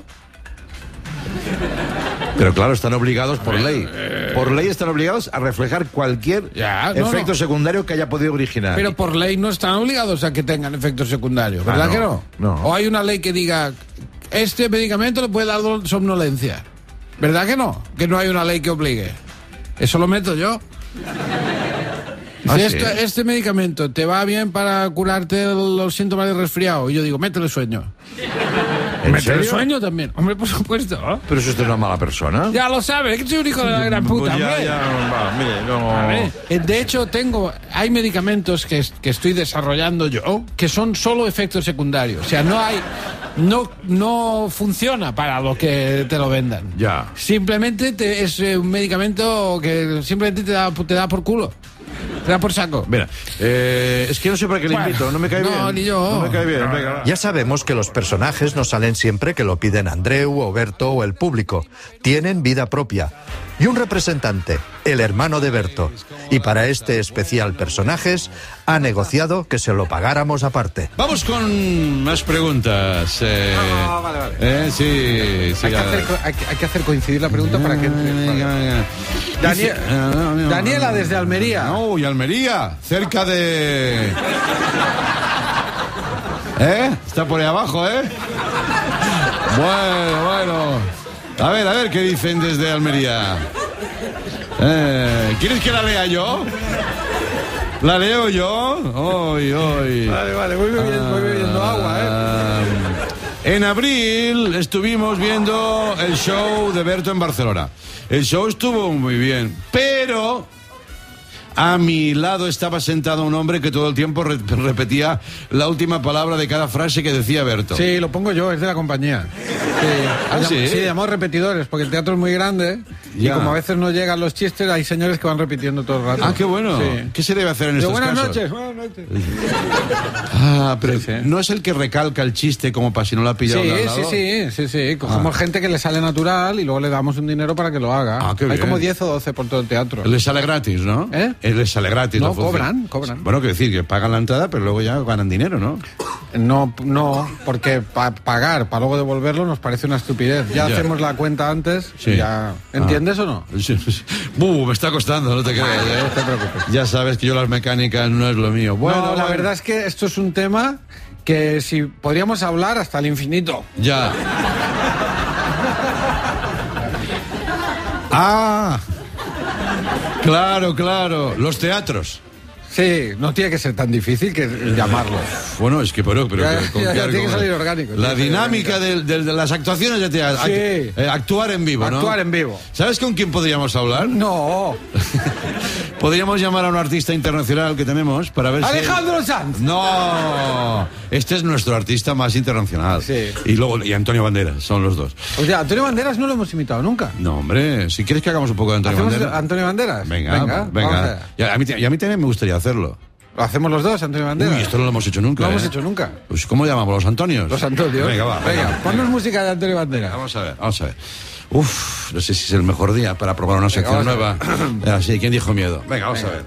Speaker 6: Pero claro, están obligados por ley. Por ley están obligados a reflejar cualquier
Speaker 15: Ya, no,
Speaker 6: efecto
Speaker 15: no.
Speaker 6: secundario que haya podido originar.
Speaker 15: Pero por ley no están obligados a que tengan efectos secundarios, ¿verdad
Speaker 6: Ah, no,
Speaker 15: que no?
Speaker 6: no.
Speaker 15: O hay una ley que diga, este medicamento le puede dar somnolencia. ¿Verdad que no? Que no hay una ley que obligue. Eso lo meto yo. Dice,
Speaker 6: ¿Ah, sí?
Speaker 15: este, este medicamento te va bien para curarte los síntomas de resfriado. Y yo digo, métele sueño.
Speaker 6: ¿En
Speaker 15: Métele
Speaker 6: serio?
Speaker 15: sueño también. Hombre, por supuesto.
Speaker 6: Pero si usted es una mala persona.
Speaker 15: Ya lo sabe, que soy un hijo de la gran puta.
Speaker 6: Pues ya,
Speaker 15: hombre.
Speaker 6: ya, va, mire, no.
Speaker 15: A ver, eh, de hecho, tengo, hay medicamentos que, que estoy desarrollando yo que son solo efectos secundarios. O sea, no hay, no, no funciona para lo que te lo vendan.
Speaker 6: Ya.
Speaker 15: Simplemente te- es eh, un medicamento que simplemente te da, te da por culo. Te da por saco.
Speaker 6: Mira, eh, es que no sé para qué le
Speaker 15: Bueno,
Speaker 6: invito, no me cae
Speaker 15: no,
Speaker 6: bien.
Speaker 15: ni yo.
Speaker 6: No me cae bien, venga, va.
Speaker 5: Ya sabemos que los personajes no salen siempre que lo piden Andreu, o Berto o el público. Tienen vida propia. Y un representante, el hermano de Berto. Y para este especial personajes, ha negociado que se lo pagáramos aparte.
Speaker 8: Vamos con más preguntas. Eh,
Speaker 15: Ah, vale, vale.
Speaker 8: eh, sí, sí.
Speaker 15: Hay que,
Speaker 8: a-
Speaker 15: hacer, co- hay, que- hay que hacer coincidir la pregunta para que entre.
Speaker 8: Venga, venga.
Speaker 15: Daniel-
Speaker 8: Dice- Ah, no, no,
Speaker 15: Daniela,
Speaker 8: no.
Speaker 15: desde Almería.
Speaker 8: No, y Almería, cerca de... ¿Eh? Está por ahí abajo, ¿eh? Bueno, bueno. A ver, a ver qué dicen desde Almería. Eh, ¿Quieres que la lea yo? ¿La leo yo? Hoy, hoy.
Speaker 15: Vale, vale, voy bebiendo, voy bebiendo agua, ¿eh?
Speaker 8: Ah, en abril estuvimos viendo el show de Berto en Barcelona. El show estuvo muy bien, pero a mi lado estaba sentado un hombre que todo el tiempo re- repetía la última palabra de cada frase que decía Berto.
Speaker 15: Sí, lo pongo yo, es de la compañía. Sí,
Speaker 8: ¿Ah,
Speaker 15: llam-
Speaker 8: sí?
Speaker 15: sí, llamamos repetidores, porque el teatro es muy grande y
Speaker 8: Ya.
Speaker 15: como a veces no llegan los chistes, hay señores que van repitiendo todo el rato.
Speaker 8: Ah, qué bueno.
Speaker 15: Sí.
Speaker 8: ¿Qué se debe hacer en
Speaker 15: Digo,
Speaker 8: estos
Speaker 15: buenas
Speaker 8: casos?
Speaker 15: noches, buenas noches.
Speaker 8: Ah, pero no es el que recalca el chiste como para si no lo ha pillado
Speaker 15: Sí,
Speaker 8: de al
Speaker 15: sí,
Speaker 8: lado.
Speaker 15: sí, sí, sí. Cogemos
Speaker 8: Ah.
Speaker 15: gente que le sale natural y luego le damos un dinero para que lo haga.
Speaker 8: Ah, qué
Speaker 15: hay
Speaker 8: bien.
Speaker 15: como diez o doce por todo el teatro.
Speaker 8: Les sale gratis, ¿no?
Speaker 15: ¿Eh?
Speaker 8: Eh, Les sale gratis.
Speaker 15: No,
Speaker 8: la función.
Speaker 15: cobran, cobran.
Speaker 8: Bueno, quiero decir que pagan la entrada, pero luego ya ganan dinero, ¿no?
Speaker 15: No, no, porque pa- pagar para luego devolverlo nos parece una estupidez. Ya,
Speaker 8: Ya.
Speaker 15: hacemos la cuenta antes.
Speaker 8: Sí.
Speaker 15: y ya. ¿Entiendes
Speaker 8: Ah.
Speaker 15: o no?
Speaker 8: Sí, sí. Buh, me está costando, no te creas. ¿eh?
Speaker 15: No te preocupes.
Speaker 8: Ya sabes que yo las mecánicas no es lo mío. Bueno,
Speaker 15: no, la
Speaker 8: bueno.
Speaker 15: verdad es que esto es un tema que si podríamos hablar hasta el infinito.
Speaker 8: Ya. Ah. Claro, claro. Los teatros.
Speaker 15: Sí, no tiene que ser tan difícil que llamarlo.
Speaker 8: Bueno, es que pero, pero
Speaker 15: Ya,
Speaker 8: que- con
Speaker 15: ya,
Speaker 8: qué
Speaker 15: ya tiene que
Speaker 8: algo-
Speaker 15: salir orgánico, tiene
Speaker 8: La
Speaker 15: que salir
Speaker 8: dinámica del- del- de, las actuaciones de teatro.
Speaker 15: Sí.
Speaker 8: Act- eh, actuar en vivo, ¿no?
Speaker 15: Actuar en vivo.
Speaker 8: ¿Sabes con quién podríamos hablar?
Speaker 15: No.
Speaker 8: Podríamos llamar a un artista internacional que tenemos para ver si...
Speaker 15: Alejandro Sanz.
Speaker 8: No, este es nuestro artista más internacional.
Speaker 15: Sí.
Speaker 8: Y luego y Antonio Banderas, son los dos.
Speaker 15: O sea, Antonio Banderas no lo hemos invitado nunca.
Speaker 8: No, hombre, si quieres que hagamos un poco de Antonio
Speaker 15: ¿Hacemos
Speaker 8: Banderas.
Speaker 15: Antonio Banderas?
Speaker 8: Venga,
Speaker 15: venga.
Speaker 8: venga.
Speaker 15: vamos a ver.
Speaker 8: Y a, mí, y a mí también me gustaría hacerlo.
Speaker 15: ¿Lo hacemos los dos, Antonio Banderas?
Speaker 8: Uy, esto no lo hemos hecho nunca.
Speaker 15: No lo hemos
Speaker 8: ¿eh?
Speaker 15: hecho nunca.
Speaker 8: Pues, ¿cómo llamamos? ¿Los Antonios?
Speaker 15: Los Antonios.
Speaker 8: Venga, va.
Speaker 15: Venga, ponnos música de Antonio Banderas.
Speaker 8: Vamos a ver, vamos a ver. Uf, no sé si es el mejor día para probar una sección
Speaker 15: vamos
Speaker 8: nueva.
Speaker 15: a
Speaker 8: Ah, sí, ¿quién dijo miedo? Venga, vamos
Speaker 15: Venga.
Speaker 8: a ver.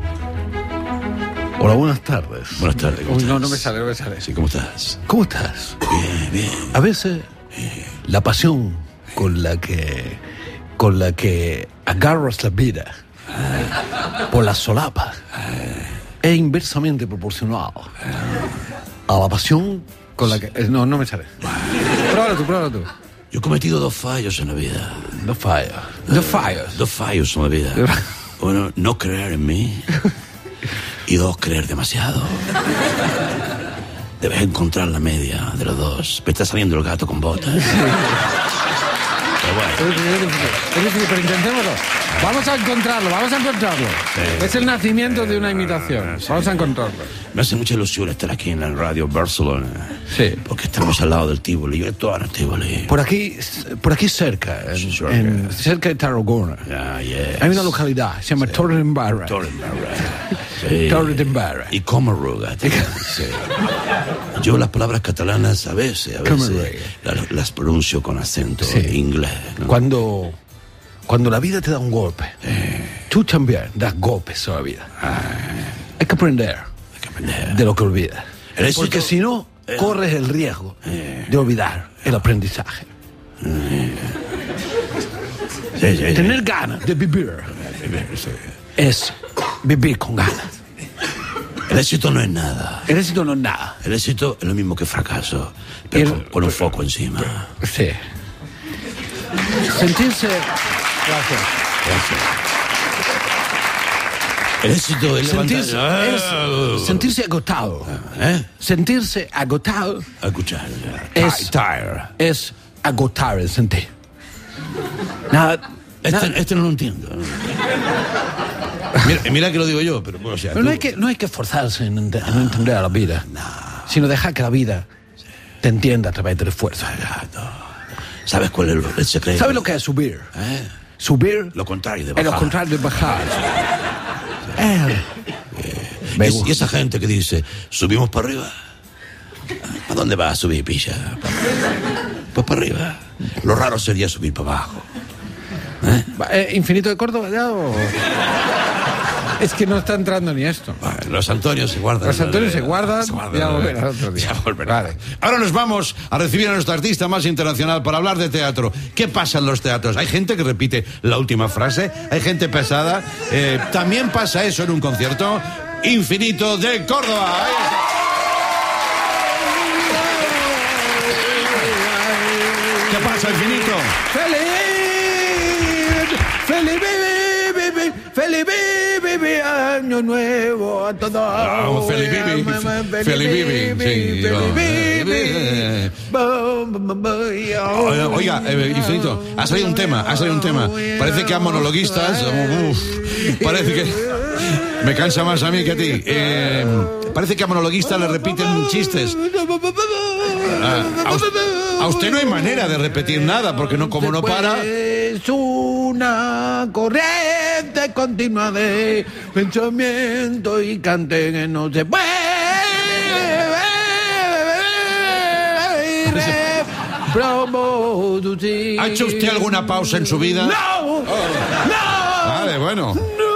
Speaker 6: Hola, buenas tardes.
Speaker 8: Buenas tardes. ¿cómo
Speaker 15: Uy, no,
Speaker 8: estás?
Speaker 15: no me sale, no me sale.
Speaker 8: Sí, ¿cómo estás?
Speaker 6: ¿Cómo estás?
Speaker 8: Bien, bien.
Speaker 6: A veces la pasión con la que con la que agarras la vida por la solapa es inversamente proporcional a la pasión
Speaker 15: Con la que... eh, No, no me sale. Pruébalo tú, pruébalo tú.
Speaker 8: Yo he cometido dos fallos en la vida.
Speaker 6: no falla.
Speaker 15: The Fires.
Speaker 8: Dos fallos en la vida. Uno, no creer en mí. Y dos, creer demasiado. Debes encontrar la media de los dos. Me está saliendo el gato con botas. Pero bueno.
Speaker 15: Es difícil, es difícil, pero intentémoslo. Vamos a encontrarlo, vamos a encontrarlo.
Speaker 8: Sí.
Speaker 15: Es el nacimiento de una imitación. Vamos a encontrarlo.
Speaker 8: Me hace mucha ilusión estar aquí en la radio Barcelona.
Speaker 15: Sí.
Speaker 8: Porque estamos al lado del Tívoli. Yo estoy en el Tívoli.
Speaker 6: Por aquí, por aquí cerca, en,
Speaker 8: Cerca.
Speaker 6: en- cerca de Tarragona,
Speaker 8: Ah, yes.
Speaker 6: hay una localidad, se llama Torredembarra.
Speaker 8: Torredembarra. Sí.
Speaker 6: Torredembarra.
Speaker 8: Y Comaruga. Sí. Yo las palabras catalanas a veces, a veces las, las pronuncio con acento
Speaker 6: Sí.
Speaker 8: inglés. ¿no?
Speaker 6: Cuando, cuando la vida te da un golpe, tú también das golpes a la vida. Hay que aprender
Speaker 8: Hay que aprender.
Speaker 6: de lo que olvidas.
Speaker 8: El éxito-
Speaker 6: Porque si no,
Speaker 8: Eh.
Speaker 6: corres el riesgo de olvidar el aprendizaje.
Speaker 8: Sí, sí, sí.
Speaker 6: Tener ganas de vivir es vivir con ganas.
Speaker 8: El éxito no es nada.
Speaker 6: El éxito no es nada.
Speaker 8: El éxito es lo mismo que fracaso, pero
Speaker 6: El-
Speaker 8: con, con un foco encima.
Speaker 6: Sí. Sentirse...
Speaker 15: Gracias.
Speaker 8: Gracias. El éxito de
Speaker 6: sentirse,
Speaker 8: levantar...
Speaker 6: es sentirse agotado. ¿Eh? Sentirse agotado.
Speaker 8: Escuchar.
Speaker 6: Es, es agotar el sentir. Nada,
Speaker 8: este,
Speaker 6: nada.
Speaker 8: este no lo entiendo. Mira, mira que lo digo yo, pero, o sea,
Speaker 6: pero no, hay que, no hay que esforzarse en, ent- en entender a la vida, no. Sino dejar que la vida te entienda a través del esfuerzo.
Speaker 8: ¿Sabes cuál es el, el secreto?
Speaker 6: ¿Sabes lo que es subir?
Speaker 8: ¿Eh?
Speaker 6: Subir
Speaker 8: lo contrario de
Speaker 6: es
Speaker 8: bajar.
Speaker 6: lo contrario de bajar.
Speaker 8: Eh, y, es, y esa gente que dice, subimos para arriba. ¿A dónde vas a subir, pilla? Pues para arriba. Lo raro sería subir para abajo.
Speaker 6: ¿Eh? Eh, ¿Infinito de Córdoba ya o...? Es que no está entrando ni esto.
Speaker 8: Bueno, los Antonios se guardan.
Speaker 6: Los Antonios se guardan.
Speaker 8: Se guardan
Speaker 6: Ya volverá otro día.
Speaker 8: Ya volverá. Vale. Ahora nos vamos a recibir a nuestro artista más internacional para hablar de teatro. ¿Qué pasa en los teatros? Hay gente que repite la última frase, hay gente pesada. Eh, también pasa eso en un concierto. Infinito de Córdoba. Ahí está. ¿Qué pasa, Infinito?
Speaker 6: ¡Feliz! ¡Feliz! ¡Feliz! ¡Feliz! ¡Año nuevo a todos!
Speaker 8: Oh, ¡Feliz! ¡Feliz! Oiga, eh, Infinito, ha salido un tema, ha salido un tema. Parece que a monologuistas... Uf, parece que... Me cansa más a mí que a ti. Eh, parece que a monologuistas le repiten chistes. A, a, usted, a usted no hay manera de repetir nada, porque no, como no para...
Speaker 6: Es una corriente continua de pensamiento y cante que no se puede reproducir.
Speaker 8: ¿Ha hecho usted alguna pausa en su vida?
Speaker 6: ¡No! ¡No!
Speaker 8: Vale, bueno.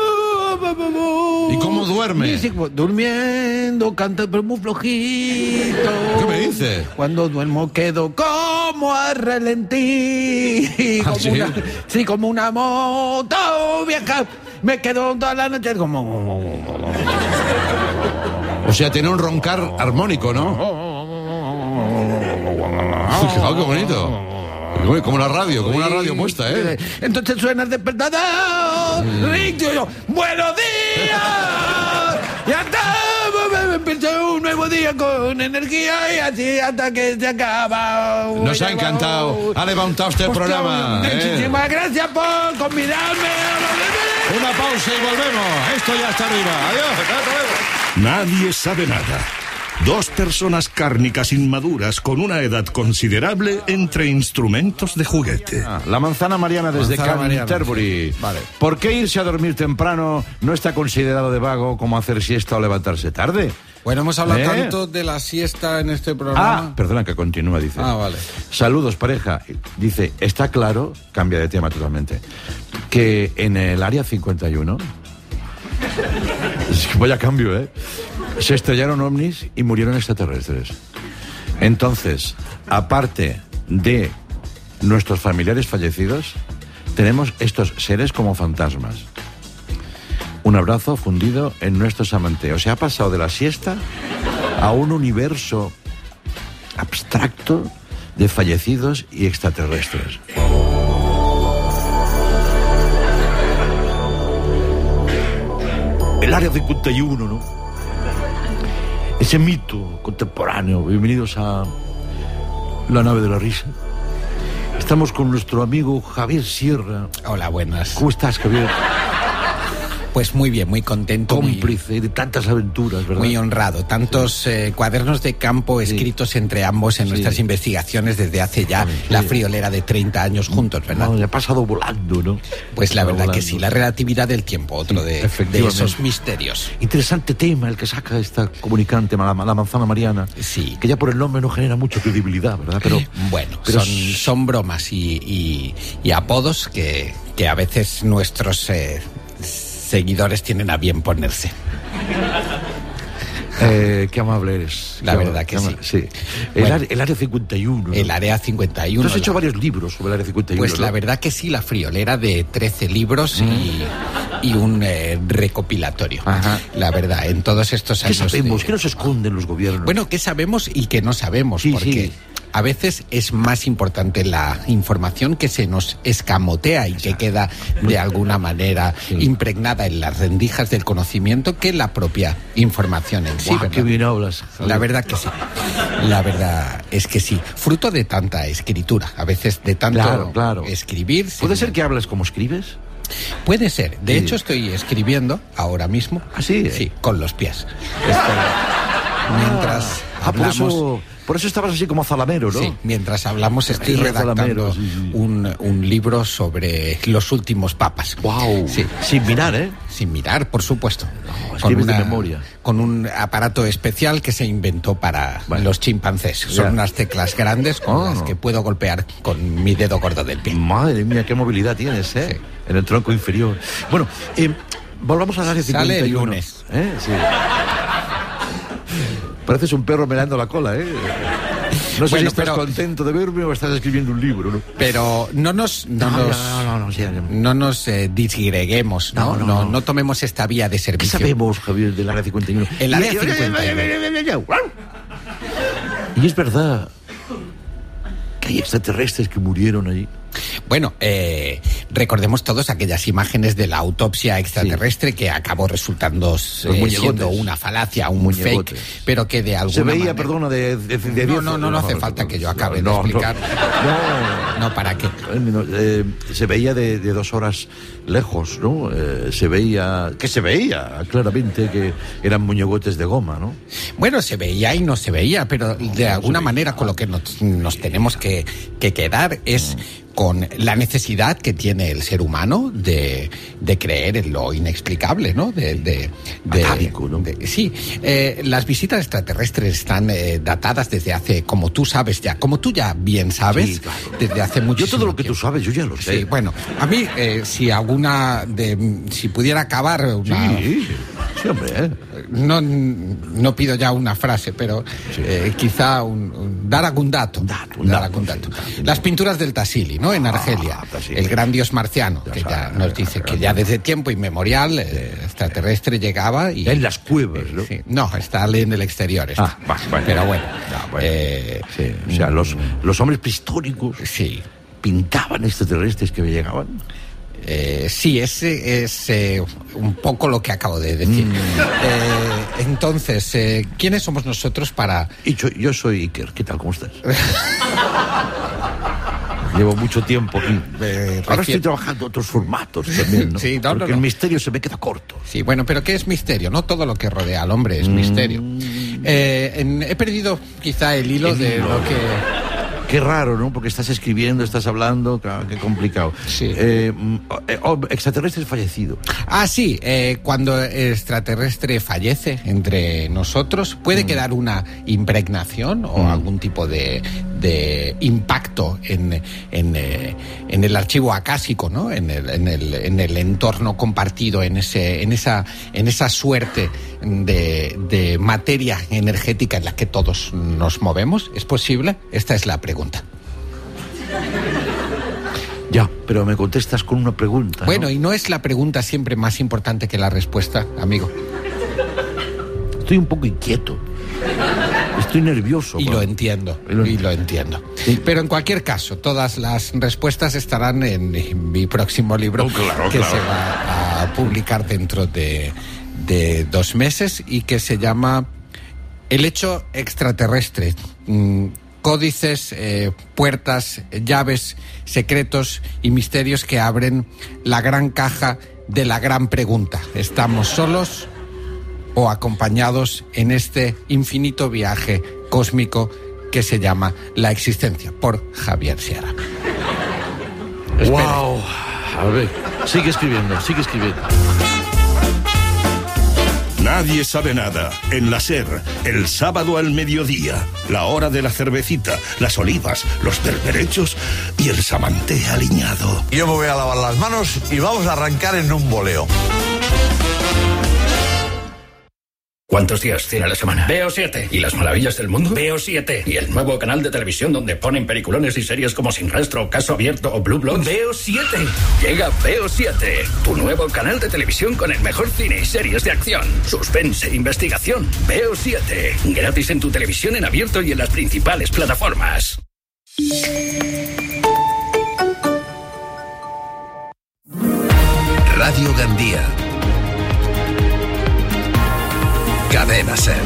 Speaker 8: ¿Y cómo duerme?
Speaker 6: Durmiendo, canta pero muy flojito.
Speaker 8: ¿Qué me dice?
Speaker 6: Cuando duermo quedo como a relentí.
Speaker 8: ¿Ah,
Speaker 6: Como
Speaker 8: sí?
Speaker 6: una, sí, como una moto vieja. Me quedo toda la noche como...
Speaker 8: O sea, tiene un roncar armónico, ¿no? Fijaos qué bonito. Como una radio, como una radio puesta, ¿eh?
Speaker 6: Entonces suena el despertador. Y yo, ¡buenos días! ¡Ya estamos! Empezó un nuevo día con energía y así hasta que se acaba.
Speaker 8: Nos ha encantado. Ha levantado usted el programa.
Speaker 6: Muchísimas ¿eh? gracias por convidarme.
Speaker 8: Una pausa y volvemos. Esto ya está arriba. Adiós.
Speaker 4: Nadie sabe nada. Dos personas cárnicas inmaduras con una edad considerable entre instrumentos de juguete.
Speaker 8: Ah, la manzana mariana desde Canterbury. Sí. Vale. ¿Por qué irse a dormir temprano no está considerado de vago como hacer siesta o levantarse tarde?
Speaker 15: Bueno, hemos hablado
Speaker 8: ¿Eh?
Speaker 15: tanto de la siesta en este programa.
Speaker 8: Ah, perdona que continúa, dice.
Speaker 15: Ah, vale.
Speaker 8: Saludos, pareja. Dice, está claro, cambia de tema totalmente, que en el área cincuenta y uno... Vaya cambio, ¿eh? Se estrellaron ovnis y murieron extraterrestres. Entonces, aparte de nuestros familiares fallecidos, tenemos estos seres como fantasmas. Un abrazo fundido en nuestro samanteo. Se ha pasado de la siesta a un universo abstracto de fallecidos y extraterrestres. El área cincuenta y uno, ¿no? Ese mito contemporáneo. Bienvenidos a la nave de la risa. Estamos con nuestro amigo Javier Sierra.
Speaker 9: Hola, buenas.
Speaker 8: ¿Cómo estás, Javier?
Speaker 9: Pues muy bien, muy contento.
Speaker 8: Cómplice
Speaker 9: muy,
Speaker 8: de tantas aventuras, ¿verdad?
Speaker 9: Muy honrado. Tantos sí. eh, cuadernos de campo escritos sí. entre ambos en sí. nuestras investigaciones desde hace ya sí. la friolera de treinta años juntos, ¿verdad?
Speaker 8: No, ya ha pasado volando, ¿no?
Speaker 9: Pues la verdad
Speaker 8: volando.
Speaker 9: que sí, la relatividad del tiempo, otro de, de esos misterios.
Speaker 8: Interesante tema el que saca esta comunicante, la, la manzana mariana.
Speaker 9: Sí.
Speaker 8: Que ya por el nombre no genera mucha credibilidad, ¿verdad? Pero
Speaker 9: bueno,
Speaker 8: pero
Speaker 9: son, son bromas y, y, y apodos que, que a veces nuestros... Eh, seguidores tienen a bien ponerse.
Speaker 8: Eh, qué amable eres.
Speaker 9: La
Speaker 8: qué
Speaker 9: verdad
Speaker 8: amable,
Speaker 9: que
Speaker 8: sí. sí. El,
Speaker 9: bueno,
Speaker 8: área, el área cincuenta y uno. ¿no?
Speaker 9: El área cincuenta y uno.
Speaker 8: Tú has hecho
Speaker 9: la...
Speaker 8: varios libros sobre el área cincuenta y uno.
Speaker 9: Pues
Speaker 8: ¿no?
Speaker 9: la verdad que sí, la friolera de trece libros mm. y, y un eh, recopilatorio.
Speaker 8: Ajá.
Speaker 9: La verdad, en todos estos años.
Speaker 8: ¿Qué sabemos?
Speaker 9: De...
Speaker 8: ¿Qué nos esconden los gobiernos?
Speaker 9: Bueno, ¿qué sabemos y qué no sabemos?
Speaker 8: Sí,
Speaker 9: porque
Speaker 8: sí.
Speaker 9: a veces es más importante la información que se nos escamotea y que queda de alguna manera sí. impregnada en las rendijas del conocimiento que la propia información en sí.
Speaker 6: Wow, qué bien hablas, Javier.
Speaker 9: La verdad que sí. La verdad es que sí. Fruto de tanta escritura, a veces de tanto
Speaker 6: claro, claro.
Speaker 9: escribir.
Speaker 6: ¿Puede ser que hables como escribes?
Speaker 9: Puede ser. De
Speaker 6: sí.
Speaker 9: hecho, estoy escribiendo ahora mismo.
Speaker 6: ¿Ah, sí?
Speaker 9: Sí, con los pies. Estoy, mientras
Speaker 6: ah,
Speaker 9: hablamos...
Speaker 6: Por eso, por eso estabas así como zalamero, ¿no?
Speaker 9: Sí, mientras hablamos estoy redactando sí, sí. Un, un libro sobre los últimos papas.
Speaker 6: ¡Wow!
Speaker 9: Sí.
Speaker 6: Sin mirar, ¿eh?
Speaker 9: Sin mirar, por supuesto.
Speaker 6: No, con, una, de memoria.
Speaker 9: Con un aparato especial que se inventó para bueno. los chimpancés. Son ya. unas teclas grandes con oh. las que puedo golpear con mi dedo gordo del pie.
Speaker 6: Madre mía, qué movilidad tienes, ¿eh? Sí. En el tronco inferior. Bueno, eh, volvamos al área cincuenta y uno.
Speaker 9: Sale el lunes.
Speaker 6: ¿Eh? Sí. Pareces un perro melando la cola, ¿eh? No sé bueno, si estás pero, contento de verme o estás escribiendo un libro, ¿no?
Speaker 9: Pero no nos no, no, nos,
Speaker 6: no, no, no, ya, ya.
Speaker 9: no nos eh, disgreguemos, ¿no? No, no, no, no tomemos esta vía de servicio.
Speaker 6: ¿Qué sabemos, Javier, del área cincuenta y uno?
Speaker 9: El área cincuenta y uno.
Speaker 6: Y es verdad que hay extraterrestres que murieron allí.
Speaker 9: Bueno, eh, recordemos todos aquellas imágenes de la autopsia extraterrestre sí. que acabó resultando eh, siendo una falacia, un fake, pero que de alguna
Speaker 6: Se veía,
Speaker 9: manera...
Speaker 6: perdona, de, de, de
Speaker 9: no, no, no, no hace falta que yo acabe no, de explicar.
Speaker 6: No,
Speaker 9: no, no, ¿para qué?
Speaker 6: No, eh, se veía de, de dos horas lejos, ¿no? Eh, se veía, que se veía claramente que eran muñegotes de goma, ¿no?
Speaker 9: Bueno, se veía y no se veía, pero de alguna manera con lo que nos, nos tenemos que, que quedar es... con la necesidad que tiene el ser humano de, de creer en lo inexplicable, ¿no? De, de, de,
Speaker 6: Atávico, ¿no?
Speaker 9: de sí, eh, las visitas extraterrestres están eh, datadas desde hace, como tú sabes ya, como tú ya bien sabes, sí, claro. desde hace mucho tiempo.
Speaker 6: Yo todo lo que tú sabes, yo ya lo sé.
Speaker 9: Sí, bueno, a mí, eh, si alguna, de, si pudiera acabar una...
Speaker 6: Sí, sí, hombre, ¿eh?
Speaker 9: No, no pido ya una frase, pero sí. eh, quizá un, un, dar algún dato. Un dato, un dar dato, algún dato. Sí, Las pinturas del Tassili, ¿no? En Argelia, ah, el gran dios marciano, que ya nos dice que ya desde tiempo inmemorial eh, extraterrestre llegaba y...
Speaker 6: En las cuevas, ¿no?
Speaker 9: Sí, no, está en el exterior. Está.
Speaker 6: Ah, va, bueno,
Speaker 9: pero bueno.
Speaker 6: Ya, bueno. Eh, sí, o sea, los, los hombres prehistóricos
Speaker 9: sí.
Speaker 6: pintaban extraterrestres que llegaban.
Speaker 9: Eh, sí, ese es eh, un poco lo que acabo de decir. Mm. Eh, entonces, eh, ¿quiénes somos nosotros para...?
Speaker 6: Y yo, yo soy Iker, ¿qué tal? ¿Cómo estás? Llevo mucho tiempo aquí. Eh, Ahora estoy trabajando otros formatos también, ¿no?
Speaker 9: Sí, no,
Speaker 6: Porque
Speaker 9: no, no.
Speaker 6: el misterio se me queda corto.
Speaker 9: Sí, bueno, pero ¿qué es misterio? No todo lo que rodea al hombre es mm. misterio. Eh, en, he perdido quizá el hilo el de hilo. lo que...
Speaker 6: Qué raro, ¿no? Porque estás escribiendo, estás hablando, claro, qué complicado.
Speaker 9: Sí.
Speaker 6: Eh, oh, extraterrestre fallecido.
Speaker 9: Ah, sí. Eh, cuando el extraterrestre fallece entre nosotros, puede mm. quedar una impregnación o mm. algún tipo de, de impacto en, en, eh, en el archivo acásico, ¿no? En el, en el, en el entorno compartido, en ese, en esa, en esa suerte de, de materia energética en la que todos nos movemos. ¿Es posible? Esta es la pregunta.
Speaker 6: Ya, pero me contestas con una pregunta.
Speaker 9: Bueno,
Speaker 6: ¿no?
Speaker 9: y no es la pregunta siempre más importante que la respuesta, amigo.
Speaker 6: Estoy un poco inquieto. Estoy nervioso.
Speaker 9: Y
Speaker 6: bueno.
Speaker 9: lo entiendo, y lo entiendo. Sí. Pero en cualquier caso, todas las respuestas estarán en, en mi próximo libro,
Speaker 6: oh, claro,
Speaker 9: que
Speaker 6: claro.
Speaker 9: se va a publicar dentro de, de dos meses y que se llama El hecho extraterrestre. Mm, Códices, eh, puertas, llaves, secretos y misterios que abren la gran caja de la gran pregunta. ¿Estamos solos o acompañados en este infinito viaje cósmico que se llama la existencia? Por Javier Sierra.
Speaker 6: ¡Wow! A ver, sigue escribiendo, sigue escribiendo.
Speaker 4: Nadie sabe nada. En la SER, el sábado al mediodía, la hora de la cervecita, las olivas, los berberechos y el samanté aliñado.
Speaker 11: Yo me voy a lavar las manos y vamos a arrancar en un boleo.
Speaker 1: ¿Cuántos días tiene la semana? Veo siete. ¿Y las maravillas del mundo? Veo siete. ¿Y el nuevo canal de televisión donde ponen peliculones y series como Sin Rastro, Caso Abierto o Blue Bloods? Veo siete. Llega Veo siete, tu nuevo canal de televisión con el mejor cine y series de acción, suspense e investigación. Veo siete. Gratis en tu televisión en abierto y en las principales plataformas. Radio Gandía. Cadena Ser.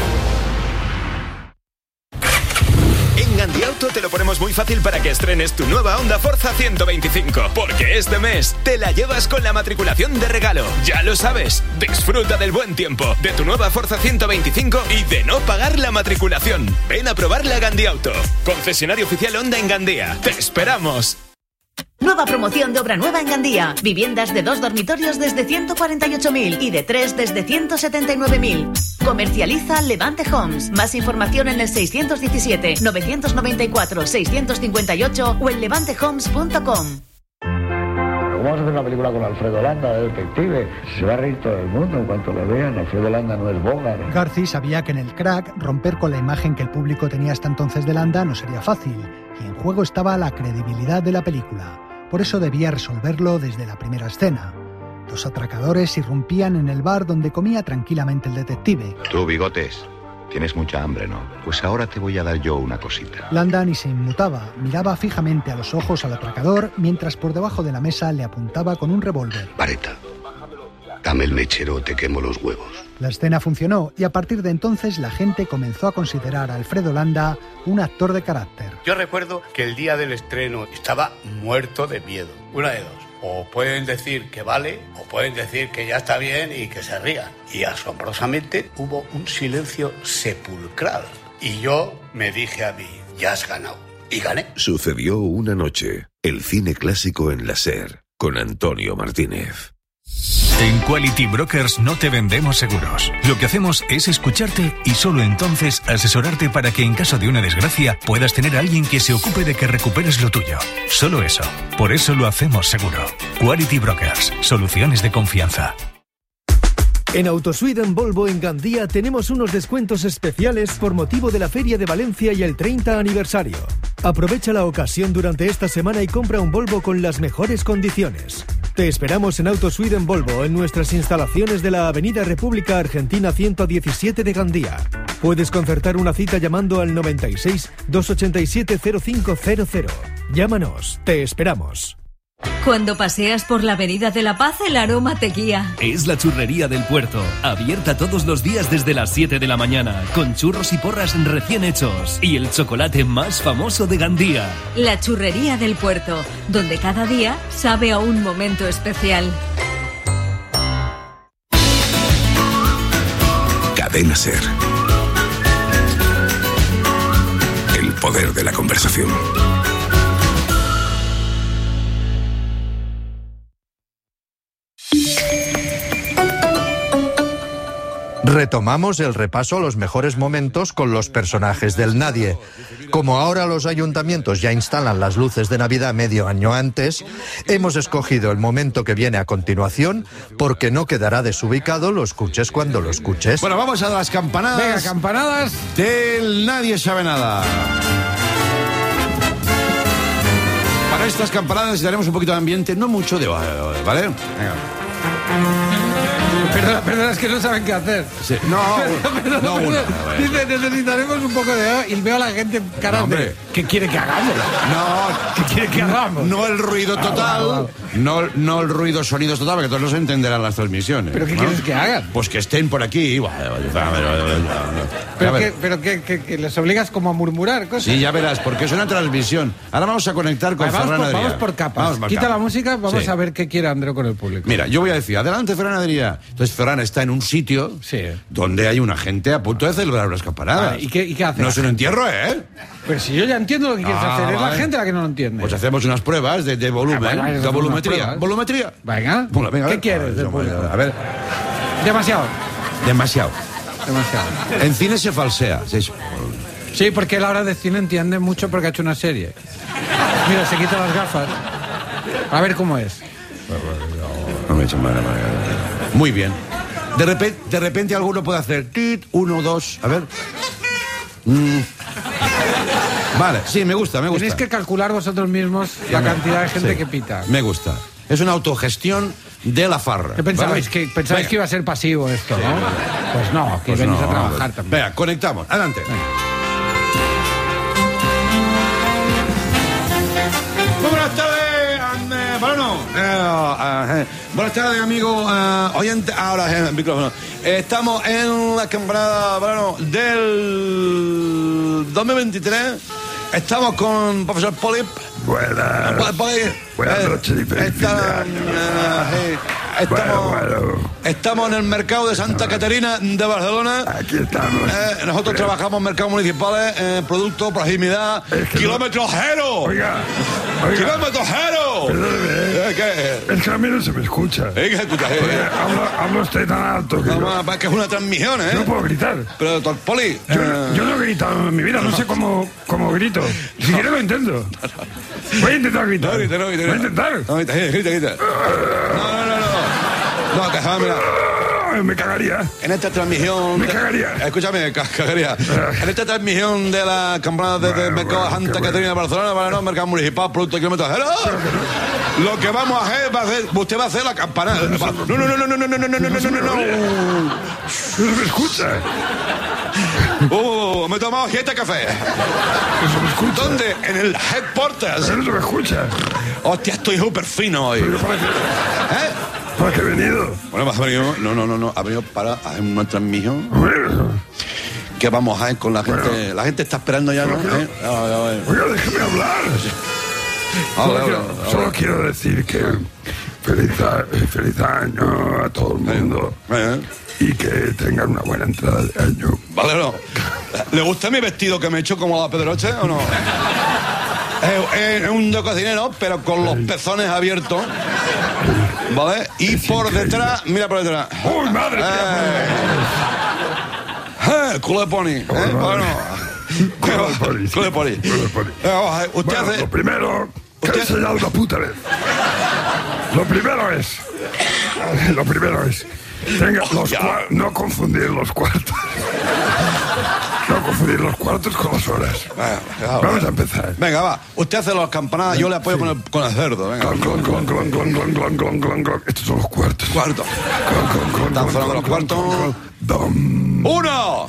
Speaker 12: En Gandiauto te lo ponemos muy fácil para que estrenes tu nueva Honda Forza ciento veinticinco, porque este mes te la llevas con la matriculación de regalo. Ya lo sabes, disfruta del buen tiempo, de tu nueva Forza ciento veinticinco y de no pagar la matriculación. Ven a probarla a Gandiauto, concesionario oficial Honda en Gandía. ¡Te esperamos!
Speaker 13: Nueva promoción de obra nueva en Gandía. Viviendas de dos dormitorios desde ciento cuarenta y ocho mil y de tres desde ciento setenta y nueve mil. Comercializa Levante Homes. Más información en el seiscientos diecisiete, novecientos noventa y cuatro, seiscientos cincuenta y ocho o en levante homes punto com.
Speaker 14: Vamos a hacer una película con Alfredo Landa, de detective. Se va a reír todo el mundo en cuanto lo vean. Alfredo Landa no es Bogart.
Speaker 16: Garci sabía que en el crack romper con la imagen que el público tenía hasta entonces de Landa no sería fácil, y en juego estaba la credibilidad de la película. Por eso debía resolverlo desde la primera escena. Dos atracadores irrumpían en el bar donde comía tranquilamente el detective.
Speaker 18: Tú, Bigotes, tienes mucha hambre, ¿no? Pues ahora te voy a dar yo una cosita.
Speaker 16: Landa ni se inmutaba, miraba fijamente a los ojos al atracador mientras por debajo de la mesa le apuntaba con un revólver.
Speaker 18: Vareta, dame el mechero o te quemo los huevos.
Speaker 16: La escena funcionó y a partir de entonces la gente comenzó a considerar a Alfredo Landa un actor de carácter.
Speaker 19: Yo recuerdo que el día del estreno estaba muerto de miedo. Una de dos. O pueden decir que vale, o pueden decir que ya está bien y que se rían. Y asombrosamente hubo un silencio sepulcral. Y yo me dije a mí, ya has ganado. Y gané.
Speaker 20: Sucedió una noche. El cine clásico en la SER, con Antonio Martínez.
Speaker 28: En Quality Brokers no te vendemos seguros. Lo que hacemos es escucharte y solo entonces asesorarte para que en caso de una desgracia puedas tener a alguien que se ocupe de que recuperes lo tuyo. Solo eso. Por eso lo hacemos seguro. Quality Brokers. Soluciones de confianza.
Speaker 29: En Autosuite en Volvo en Gandía tenemos unos descuentos especiales por motivo de la Feria de Valencia y el treinta aniversario. Aprovecha la ocasión durante esta semana y compra un Volvo con las mejores condiciones. Te esperamos en Autosuite en Volvo en nuestras instalaciones de la Avenida República Argentina ciento diecisiete de Gandía. Puedes concertar una cita llamando al noventa y seis, doscientos ochenta y siete, cero cinco cero cero. Llámanos, te esperamos.
Speaker 30: Cuando paseas por la Avenida de la Paz, el aroma te guía.
Speaker 31: Es la Churrería del Puerto, abierta todos los días desde las siete de la mañana, con churros y porras recién hechos y el chocolate más famoso de Gandía.
Speaker 30: La Churrería del Puerto, donde cada día sabe a un momento especial.
Speaker 20: Cadena Ser. El poder de la conversación.
Speaker 5: Retomamos el repaso a los mejores momentos con los personajes del Nadie. Como ahora los ayuntamientos ya instalan las luces de Navidad medio año antes, hemos escogido el momento que viene a continuación porque no quedará desubicado, lo escuches cuando lo escuches.
Speaker 8: Bueno, vamos a las campanadas.
Speaker 15: Venga, campanadas
Speaker 8: del Nadie Sabe Nada. Para estas campanadas necesitaremos un poquito de ambiente, no mucho de... ¿Vale? Venga.
Speaker 15: Perdona, perdona, es que no saben qué hacer.
Speaker 8: Sí. No,
Speaker 15: perdona, perdona,
Speaker 8: no
Speaker 15: perdona.
Speaker 8: una.
Speaker 15: Dice, necesitaremos un poco de... Y veo a la gente caramba. ¿Qué quiere que hagamos?
Speaker 8: No,
Speaker 15: ¿qué quiere que hagamos?
Speaker 8: No el ruido total,
Speaker 15: ah, wow, wow.
Speaker 8: No, no el ruido sonidos total, porque todos no se entenderán las transmisiones.
Speaker 15: ¿Pero qué
Speaker 8: ¿no?
Speaker 15: quieres que hagan?
Speaker 8: Pues que estén por aquí.
Speaker 15: Pero, que, pero que, que, que les obligas como a murmurar cosas.
Speaker 8: Sí, ya verás, porque es una transmisión. Ahora vamos a conectar con
Speaker 15: vale,
Speaker 8: Ferran
Speaker 15: vamos, por,
Speaker 8: Adrià.
Speaker 15: vamos por capas.
Speaker 8: Vamos por
Speaker 15: Quita
Speaker 8: capas.
Speaker 15: la música, vamos
Speaker 8: sí.
Speaker 15: a ver qué quiere Andreu con el público.
Speaker 8: Mira, yo voy a decir, adelante Ferran Adrià. Entonces Ferran está en un sitio
Speaker 15: sí.
Speaker 8: donde hay una gente a punto de celebrar unas campanadas.
Speaker 15: Vale, ¿y, qué, ¿Y qué hace?
Speaker 8: No es un entierro, ¿eh?
Speaker 15: Pero si yo ya entiendo lo que quieres
Speaker 8: ah,
Speaker 15: hacer, es
Speaker 8: vale.
Speaker 15: la gente la que no lo entiende.
Speaker 8: Pues hacemos unas pruebas de, de volumen,
Speaker 15: ah, vale,
Speaker 8: de volumetría. ¿Volumetría?
Speaker 15: Venga.
Speaker 8: Bueno, venga,
Speaker 15: ¿Qué quieres?
Speaker 8: A ver, a ver.
Speaker 15: Demasiado.
Speaker 8: Demasiado.
Speaker 15: Demasiado.
Speaker 8: En cine se falsea. Sí,
Speaker 15: sí, porque él ahora de cine entiende mucho porque ha hecho una serie. Mira, se quita las gafas. A ver cómo es.
Speaker 8: No me he hecho mal, mal. Muy bien. De repente, de repente alguno puede hacer tit, uno, dos, a ver. Mm. Vale, sí, me gusta, me gusta.
Speaker 15: Tenéis que calcular vosotros mismos la cantidad de gente
Speaker 8: sí.
Speaker 15: que pita.
Speaker 8: Me gusta. Es una autogestión de la farra.
Speaker 15: ¿Qué pensabais?
Speaker 8: ¿Vale?
Speaker 15: Que, pensabais que iba a ser pasivo esto, ¿no? Sí, pues no, que pues venís no, a trabajar pues, también.
Speaker 8: Venga, conectamos. Adelante. Venga. Uh, eh. Buenas tardes, amigos uh, oyentes. Ahora en el micrófono. Estamos en la campana verano del dos mil veintitrés. Estamos con el profesor Polip.
Speaker 7: Buenas.
Speaker 8: Poli,
Speaker 7: Buenas
Speaker 8: eh,
Speaker 7: noches y feliz fin de
Speaker 8: esta,
Speaker 7: año.
Speaker 8: uh, eh, estamos,
Speaker 7: Bueno, bueno.
Speaker 8: estamos en el mercado de Santa Caterina de Barcelona.
Speaker 7: Aquí estamos.
Speaker 8: Eh, nosotros
Speaker 7: Bien.
Speaker 8: trabajamos en mercados municipales, eh, producto, proximidad,
Speaker 7: Es que
Speaker 8: kilómetro cero.
Speaker 7: Oiga, oiga.
Speaker 8: ¡Kilómetro cero!
Speaker 7: Perdóneme,
Speaker 8: Eh, ¿Qué?
Speaker 7: es que a mí no se me escucha.
Speaker 8: Eh, ¿qué escuchas? Eh,
Speaker 7: Oye,
Speaker 8: eh.
Speaker 7: habla, habla usted tan alto que
Speaker 8: Vamos, va, que es una transmisión, ¿eh?
Speaker 7: no puedo gritar.
Speaker 8: Pero, doctor Poli...
Speaker 7: Yo,
Speaker 8: eh,
Speaker 7: yo no he gritado en mi vida, no sé cómo, cómo grito. Si quiere lo intento. Voy a intentar gritar.
Speaker 8: No, grita, no, grita,
Speaker 7: Voy a
Speaker 8: grita.
Speaker 7: intentar.
Speaker 8: No, grita, grita, grita. No, no, no, no. No, que jamás, mira.
Speaker 7: Ay, me cagaría.
Speaker 8: En esta transmisión...
Speaker 7: Me
Speaker 8: de-
Speaker 7: cagaría.
Speaker 8: Escúchame, ca- cagaría. En esta transmisión de la campana de, de
Speaker 7: Bueno,
Speaker 8: mercado
Speaker 7: bueno,
Speaker 8: Santa
Speaker 7: qué
Speaker 8: Caterina de Barcelona, para no, mercado municipal, producto, kilómetro cero. Lo que vamos a hacer, va a hacer, usted va a hacer la campana. No, no, no, no, no, no, no, no, no, no, no, no, no, no.
Speaker 7: No se me escucha.
Speaker 8: Uh, me he tomado siete cafés.
Speaker 7: No se me escucha.
Speaker 8: ¿Dónde? En el Headquarters.
Speaker 7: No se me escucha.
Speaker 8: Hostia, estoy súper fino hoy.
Speaker 7: Pero ¿para qué,
Speaker 8: ¿Eh?
Speaker 7: para qué he venido?
Speaker 8: Bueno, has venido, no, no, no, no, ha venido para hacer una transmisión
Speaker 7: Bueno,
Speaker 8: que vamos a hacer con la gente.
Speaker 7: Bueno.
Speaker 8: La gente está esperando ya, ¿no?
Speaker 7: Pero-
Speaker 8: ¿Eh? Ah, ya, ya.
Speaker 7: oiga, déjeme hablar.
Speaker 8: Ah,
Speaker 7: Solo,
Speaker 8: ya,
Speaker 7: quiero,
Speaker 8: ya, ya.
Speaker 7: solo quiero decir que feliz, a- feliz año a todo el mundo
Speaker 8: Eh,
Speaker 7: y que tengan una buena entrada de año.
Speaker 8: Vale, no. ¿Le gusta mi vestido que me he hecho como la Pedroche o no? Es, es un de cocinero, pero con los pezones abiertos. ¿Vale? Y
Speaker 7: Es
Speaker 8: por
Speaker 7: increíble.
Speaker 8: detrás, mira por detrás.
Speaker 7: ¡Uy, madre mía!
Speaker 8: Eh, culo de pony. ¿eh?
Speaker 7: madre.
Speaker 8: Bueno.
Speaker 7: Culo de pony, sí.
Speaker 8: Culo de pony.
Speaker 7: Culo de pony.
Speaker 8: Eh, vamos a ver, usted
Speaker 7: Bueno,
Speaker 8: hace...
Speaker 7: lo primero, que he
Speaker 8: Usted-
Speaker 7: enseñado una puta vez. Lo primero es, lo primero es, tenga los
Speaker 8: ya.
Speaker 7: cua- no confundir los cuartos. No confundir los cuartos con las horas.
Speaker 8: Venga, venga,
Speaker 7: Vamos
Speaker 8: venga.
Speaker 7: a empezar.
Speaker 8: Venga, va. Usted hace las campanadas, yo le apoyo con, el, con el cerdo. Venga.
Speaker 7: Clon, clon, clon, clon, clon, clon, clon, clon, clon, clon. Estos son los cuartos.
Speaker 8: Cuarto.
Speaker 7: Clon, clon, clon,
Speaker 8: Están
Speaker 7: clon,
Speaker 8: sonando los
Speaker 7: clon,
Speaker 8: cuartos.
Speaker 7: clon, clon. Dom,
Speaker 8: Uno,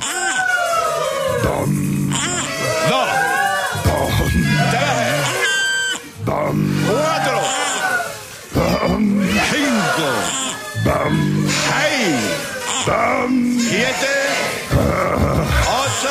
Speaker 7: dom,
Speaker 8: dos,
Speaker 7: dom,
Speaker 8: tres,
Speaker 7: dom,
Speaker 8: cuatro,
Speaker 7: dom,
Speaker 8: cinco,
Speaker 7: dom,
Speaker 8: seis,
Speaker 7: dom.
Speaker 8: siete, ocho,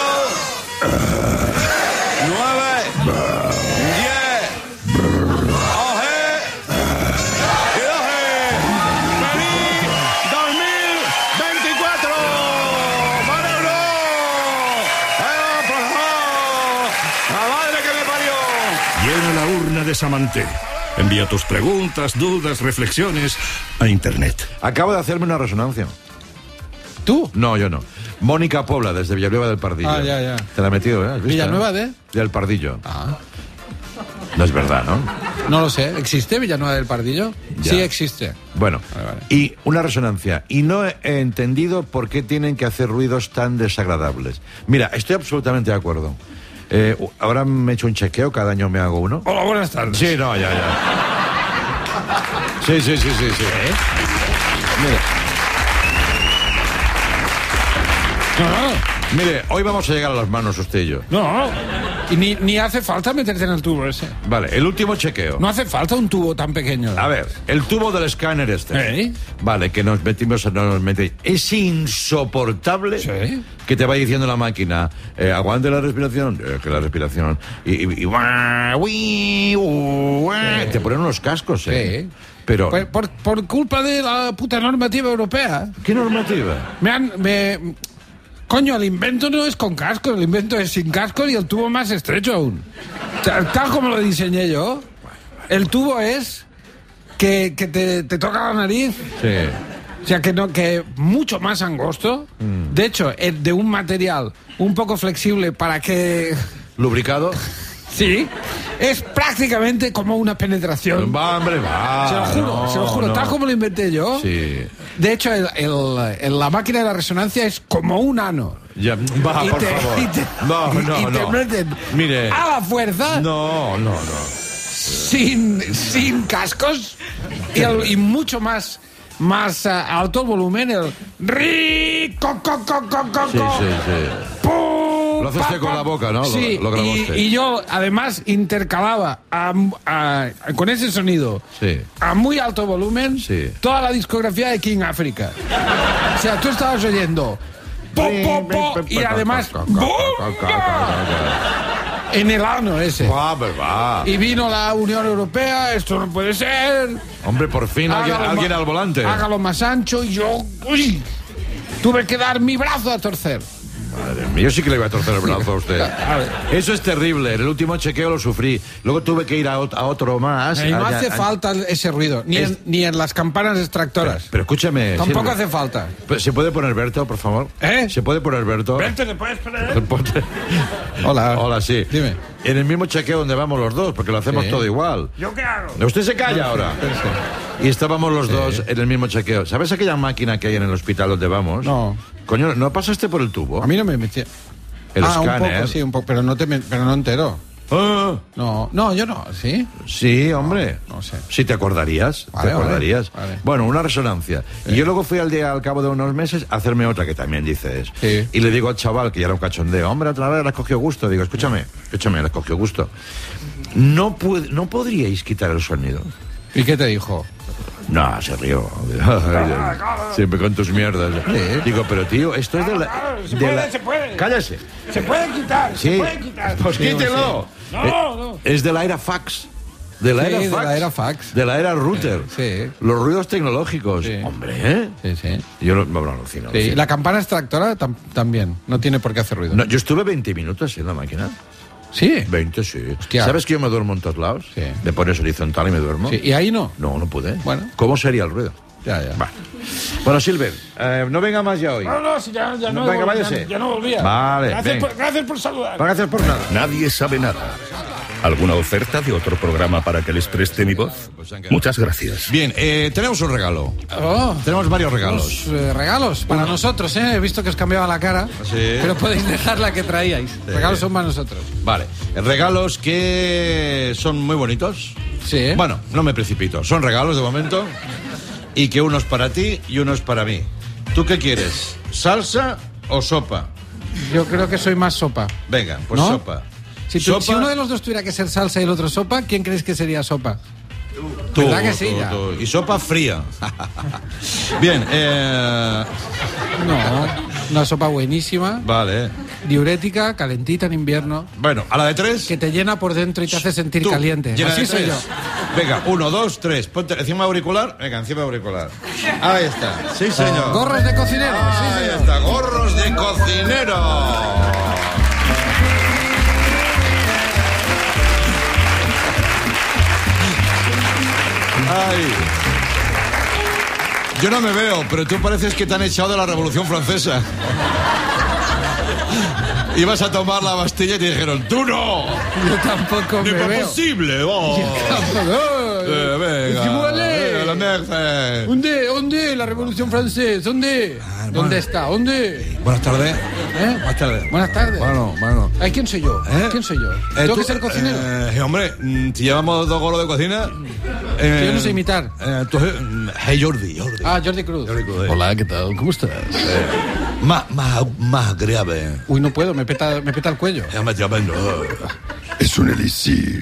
Speaker 8: nueve, diez, once y doce. ¡Feliz dos mil veinticuatro! ¡Manuelo! ¡Eh, por favor! ¡La madre que me parió!
Speaker 4: Llena la urna de Samanté. Envía tus preguntas, dudas, reflexiones a Internet.
Speaker 6: Acabo de hacerme una resonancia.
Speaker 15: ¿Tú?
Speaker 6: No, yo no. Mónica Pobla, desde Villanueva del Pardillo.
Speaker 15: Ah, ya, ya.
Speaker 6: Te la he metido, ¿eh? ¿Has visto,
Speaker 15: ¿Villanueva
Speaker 6: eh?
Speaker 15: de?
Speaker 6: Del Pardillo.
Speaker 15: Ah,
Speaker 6: No es verdad, ¿no?
Speaker 15: no lo sé. ¿Existe Villanueva del Pardillo?
Speaker 6: Ya.
Speaker 15: Sí, existe.
Speaker 6: Bueno,
Speaker 15: Vale, vale.
Speaker 6: y una resonancia. Y no he entendido por qué tienen que hacer ruidos tan desagradables. Mira, estoy absolutamente de acuerdo. Eh, ahora me he hecho un chequeo, cada año me hago uno.
Speaker 7: Hola, buenas tardes.
Speaker 6: Sí, no, ya, ya. Sí, sí, sí, sí, sí. Mire.
Speaker 15: No,
Speaker 6: Mire, hoy vamos a llegar a las manos usted y yo.
Speaker 15: no. Y ni, ni hace falta meterte en el tubo ese.
Speaker 6: Vale, el último chequeo.
Speaker 15: No hace falta un tubo tan pequeño.
Speaker 6: A ver, el tubo del escáner este.
Speaker 15: ¿Eh?
Speaker 6: Vale, que nos metimos, no nos metimos. Es insoportable
Speaker 15: Sí.
Speaker 6: que te va diciendo la máquina, eh, aguante la respiración, eh, que la respiración, y, y, y guau, ui, uh, guau.
Speaker 15: Sí.
Speaker 6: Te ponen unos cascos, ¿eh?
Speaker 15: Sí.
Speaker 6: Pero,
Speaker 15: Por, por, por culpa de la puta normativa europea.
Speaker 6: ¿qué normativa?
Speaker 15: Me han... Me... Coño, el invento no es con casco, el invento es sin casco y el tubo más estrecho aún. Tal, tal como lo diseñé yo, el tubo es que, que te, te toca la nariz.
Speaker 6: Sí.
Speaker 15: O sea, que no, que mucho más angosto.
Speaker 6: Mm.
Speaker 15: De hecho, es de un material un poco flexible para que...
Speaker 6: ¿Lubricado?
Speaker 15: Sí. Es prácticamente como una penetración.
Speaker 6: Va, hombre, va.
Speaker 15: Se lo juro,
Speaker 6: no,
Speaker 15: se lo juro.
Speaker 6: no.
Speaker 15: Tal como lo inventé yo.
Speaker 6: Sí.
Speaker 15: De hecho, el, el- el- la máquina de la resonancia es como un ano.
Speaker 6: Ya, va,
Speaker 15: Y
Speaker 6: por
Speaker 15: te-
Speaker 6: favor.
Speaker 15: y te-
Speaker 6: no,
Speaker 15: y-
Speaker 6: no,
Speaker 15: y te
Speaker 6: no.
Speaker 15: meten
Speaker 6: Mire.
Speaker 15: a la fuerza,
Speaker 6: No, no, no.
Speaker 15: sin, sin cascos y, el- y mucho más, más ah, alto el volumen. El ri, co, co, co, co, co,
Speaker 6: Sí,
Speaker 15: co,
Speaker 6: sí, sí.
Speaker 15: pum,
Speaker 8: Lo haces con la boca, ¿no?
Speaker 15: Sí,
Speaker 8: lo, lo
Speaker 15: y,
Speaker 8: grabaste.
Speaker 15: y yo además intercalaba a- a- con ese sonido
Speaker 8: Sí.
Speaker 15: a muy alto volumen
Speaker 8: Sí.
Speaker 15: toda la discografía de King Africa. O sea, tú estabas oyendo po, po, po, y además en el ano ese.
Speaker 8: Ah, verdad.
Speaker 15: Y vino la Unión Europea, esto no puede ser.
Speaker 8: Hombre, por fin alguien,
Speaker 15: Hágalo
Speaker 8: alguien
Speaker 15: ma-
Speaker 8: al volante.
Speaker 15: Hágalo más ancho y yo, uy, tuve que dar mi brazo a torcer.
Speaker 8: Madre mía, yo sí que le voy a torcer el brazo a usted. Eso es terrible. En el último chequeo lo sufrí. Luego tuve que ir a, ot- a otro más.
Speaker 15: Y no
Speaker 8: allá-
Speaker 15: hace
Speaker 8: a-
Speaker 15: falta ese ruido, ni,
Speaker 8: Es-
Speaker 15: en, ni en las campanas extractoras.
Speaker 8: Pero escúchame.
Speaker 15: Tampoco
Speaker 8: Silvia.
Speaker 15: hace falta.
Speaker 8: Pero, ¿se puede poner Berto, por favor?
Speaker 15: ¿Eh?
Speaker 8: ¿Se puede poner Berto?
Speaker 15: Vente, ¿te puedes poner?
Speaker 8: Hola. Hola, sí.
Speaker 15: Dime.
Speaker 8: En el mismo chequeo donde vamos los dos, porque lo hacemos
Speaker 15: Sí.
Speaker 8: todo igual.
Speaker 15: ¿Yo qué hago?
Speaker 8: Usted se calla ahora. Y estábamos los dos en el mismo chequeo. ¿Sabes aquella máquina que hay en el hospital donde vamos?
Speaker 15: No.
Speaker 8: Coño, ¿no pasaste por el tubo?
Speaker 15: A mí no me metía.
Speaker 8: El
Speaker 15: ah,
Speaker 8: escáner.
Speaker 15: un poco, sí, un poco, pero no, te me- pero no entero.
Speaker 8: Ah.
Speaker 15: No, no, yo no, ¿sí?
Speaker 8: Sí, hombre.
Speaker 15: No, no sé.
Speaker 8: Si te acordarías,
Speaker 15: Vale,
Speaker 8: te acordarías.
Speaker 15: vale, vale.
Speaker 8: Bueno, una resonancia. Y yo luego fui al día, al cabo de unos meses, a hacerme otra que también dices.
Speaker 15: Sí.
Speaker 8: Y le digo al chaval, que ya era un cachondeo, hombre, otra vez le has cogido gusto. Digo, escúchame, escúchame, le has cogido gusto. No, puede, no podríais quitar el sonido.
Speaker 15: ¿Y qué te dijo?
Speaker 8: No, se rió. Siempre con tus mierdas. Digo, pero tío, esto es de la...
Speaker 15: Se
Speaker 8: de
Speaker 15: puede,
Speaker 8: la-
Speaker 15: se puede.
Speaker 8: Cállese.
Speaker 15: Se puede quitar,
Speaker 8: Sí.
Speaker 15: se puede quitar.
Speaker 8: Pues
Speaker 15: Sí,
Speaker 8: quítelo.
Speaker 15: sí. No, no.
Speaker 8: Es de la era fax. De la
Speaker 15: Sí,
Speaker 8: era
Speaker 15: de
Speaker 8: fax.
Speaker 15: la era fax.
Speaker 8: De la era router.
Speaker 15: Sí.
Speaker 8: Los ruidos tecnológicos.
Speaker 15: Sí.
Speaker 8: Hombre, ¿eh?
Speaker 15: Sí, sí.
Speaker 8: Yo no, no, no, alucino,
Speaker 15: Sí,
Speaker 8: alucino.
Speaker 15: la campana extractora tam- también, no tiene por qué hacer ruido.
Speaker 8: No, yo estuve veinte minutos en la máquina.
Speaker 15: ¿Sí?
Speaker 8: veinte, sí.
Speaker 15: Hostia.
Speaker 8: ¿Sabes que yo me duermo en todos lados?
Speaker 15: Sí.
Speaker 8: Me pones horizontal y me duermo.
Speaker 15: Sí, ¿y ahí no?
Speaker 8: No, no pude.
Speaker 15: Bueno.
Speaker 8: ¿Cómo sería el ruido?
Speaker 15: Ya, ya.
Speaker 8: Vale. Bueno, Silver, eh, no venga más ya hoy.
Speaker 15: No, no, si ya, ya no,
Speaker 8: Venga,
Speaker 15: ya,
Speaker 8: váyase.
Speaker 15: ya no volvía.
Speaker 8: Vale,
Speaker 15: Gracias,
Speaker 8: venga.
Speaker 15: por, gracias por saludar.
Speaker 8: Gracias por nada.
Speaker 4: Nadie sabe nada. ¿Alguna oferta de otro programa para que les preste mi voz? Muchas gracias.
Speaker 8: Bien, eh, tenemos un regalo.
Speaker 15: Oh,
Speaker 8: Tenemos varios regalos.
Speaker 15: Los, eh, regalos para nosotros, ¿eh? He visto que os cambiaba la cara,
Speaker 8: Sí.
Speaker 15: pero podéis dejar la que traíais. Regalos son para nosotros.
Speaker 8: Vale, regalos que son muy bonitos.
Speaker 15: Sí.
Speaker 8: Bueno, no me precipito. Son regalos de momento. Y que uno es para ti y uno es para mí. ¿Tú qué quieres? ¿Salsa o sopa?
Speaker 15: Yo creo que soy más sopa.
Speaker 8: Venga, pues
Speaker 15: ¿No?
Speaker 8: sopa.
Speaker 15: Si, tú-
Speaker 8: Sopa.
Speaker 15: si uno de los dos tuviera que ser salsa y el otro sopa, ¿quién crees que sería sopa?
Speaker 8: Tú,
Speaker 15: ¿Verdad que sí?
Speaker 8: tú,
Speaker 15: Ya.
Speaker 8: tú. Y sopa fría. Bien, eh,
Speaker 15: No, una sopa buenísima,
Speaker 8: vale.
Speaker 15: diurética, calentita en invierno,
Speaker 8: Bueno, a la de tres.
Speaker 15: que te llena por dentro y te hace sentir
Speaker 8: Tú,
Speaker 15: caliente.
Speaker 8: llena
Speaker 15: Así
Speaker 8: de
Speaker 15: soy yo.
Speaker 8: tres. Venga, uno, dos, tres. Ponte encima auricular. Venga, encima auricular. Ahí está. Sí, señor.
Speaker 15: Gorros de cocinero. sí,
Speaker 8: Ahí
Speaker 15: señor.
Speaker 8: está. Gorros de cocinero. Ay. Yo no me veo, pero tú pareces que te han echado de la Revolución Francesa. Ibas a tomar la Bastilla y te dijeron, ¡tú no!
Speaker 15: Yo tampoco me
Speaker 8: ¡No es
Speaker 15: veo.
Speaker 8: posible! Oh.
Speaker 15: Tampoco.
Speaker 8: Eh, venga.
Speaker 15: Si vuole.
Speaker 8: Eh, la merce.
Speaker 15: ¿Dónde? ¿Dónde? La Revolución Francesa. ¿Dónde? ¿Dónde está? ¿Dónde?
Speaker 8: Buenas tardes.
Speaker 15: ¿Eh?
Speaker 8: Buenas tardes.
Speaker 15: Buenas tardes.
Speaker 8: Bueno, bueno.
Speaker 15: Ay, ¿quién soy yo?
Speaker 8: ¿Eh?
Speaker 15: ¿Quién soy yo?
Speaker 8: Eh,
Speaker 15: ¿Tengo
Speaker 8: tú-
Speaker 15: que ser cocinero?
Speaker 8: Eh, hombre, mm, si llevamos dos golos de cocina.
Speaker 15: Que yo no sé imitar.
Speaker 8: Eh, tú, mm, hey, Jordi, Jordi.
Speaker 15: Ah, Jordi Cruz.
Speaker 8: Jordi Cruz, eh.
Speaker 15: Hola, ¿qué tal? ¿Cómo estás?
Speaker 8: Más, más, más grave.
Speaker 15: Uy, no puedo, me peta, me peta el cuello.
Speaker 8: Ya me tremendo.
Speaker 2: Es un elixir.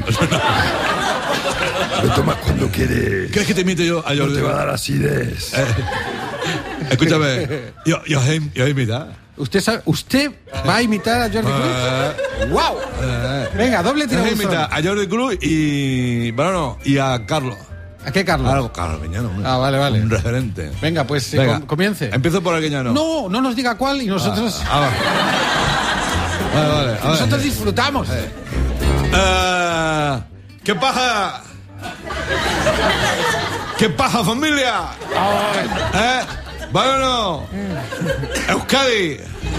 Speaker 2: Lo tomas cuando quieres.
Speaker 8: ¿Quieres que te imite yo a
Speaker 2: No
Speaker 8: Jordi?
Speaker 2: te va a dar acidez.
Speaker 8: Eh, escúchame, yo, yo, yo, yo imitar.
Speaker 15: ¿Usted sabe, ¿Usted va a imitar a Jordi Cruz? ¡Wow! Venga, doble
Speaker 8: Yo
Speaker 15: tirabuzón.
Speaker 8: imitar a Jordi Cruz y. Bueno, no, y a Carlos.
Speaker 15: ¿A qué, Carlos?
Speaker 8: Claro, Carlos Viñano. hombre.
Speaker 15: Ah, vale, vale.
Speaker 8: Un referente.
Speaker 15: Venga, pues eh,
Speaker 8: Venga.
Speaker 15: com- comience.
Speaker 8: Empiezo por el Viñano.
Speaker 15: No, no nos diga cuál y nosotros,
Speaker 8: Ah, va. Vale, vale. a ver.
Speaker 15: nosotros disfrutamos.
Speaker 8: Eh, ¿Qué paja? ¿Qué paja, familia? ¿Eh? ¿Vale o no? Euskadi.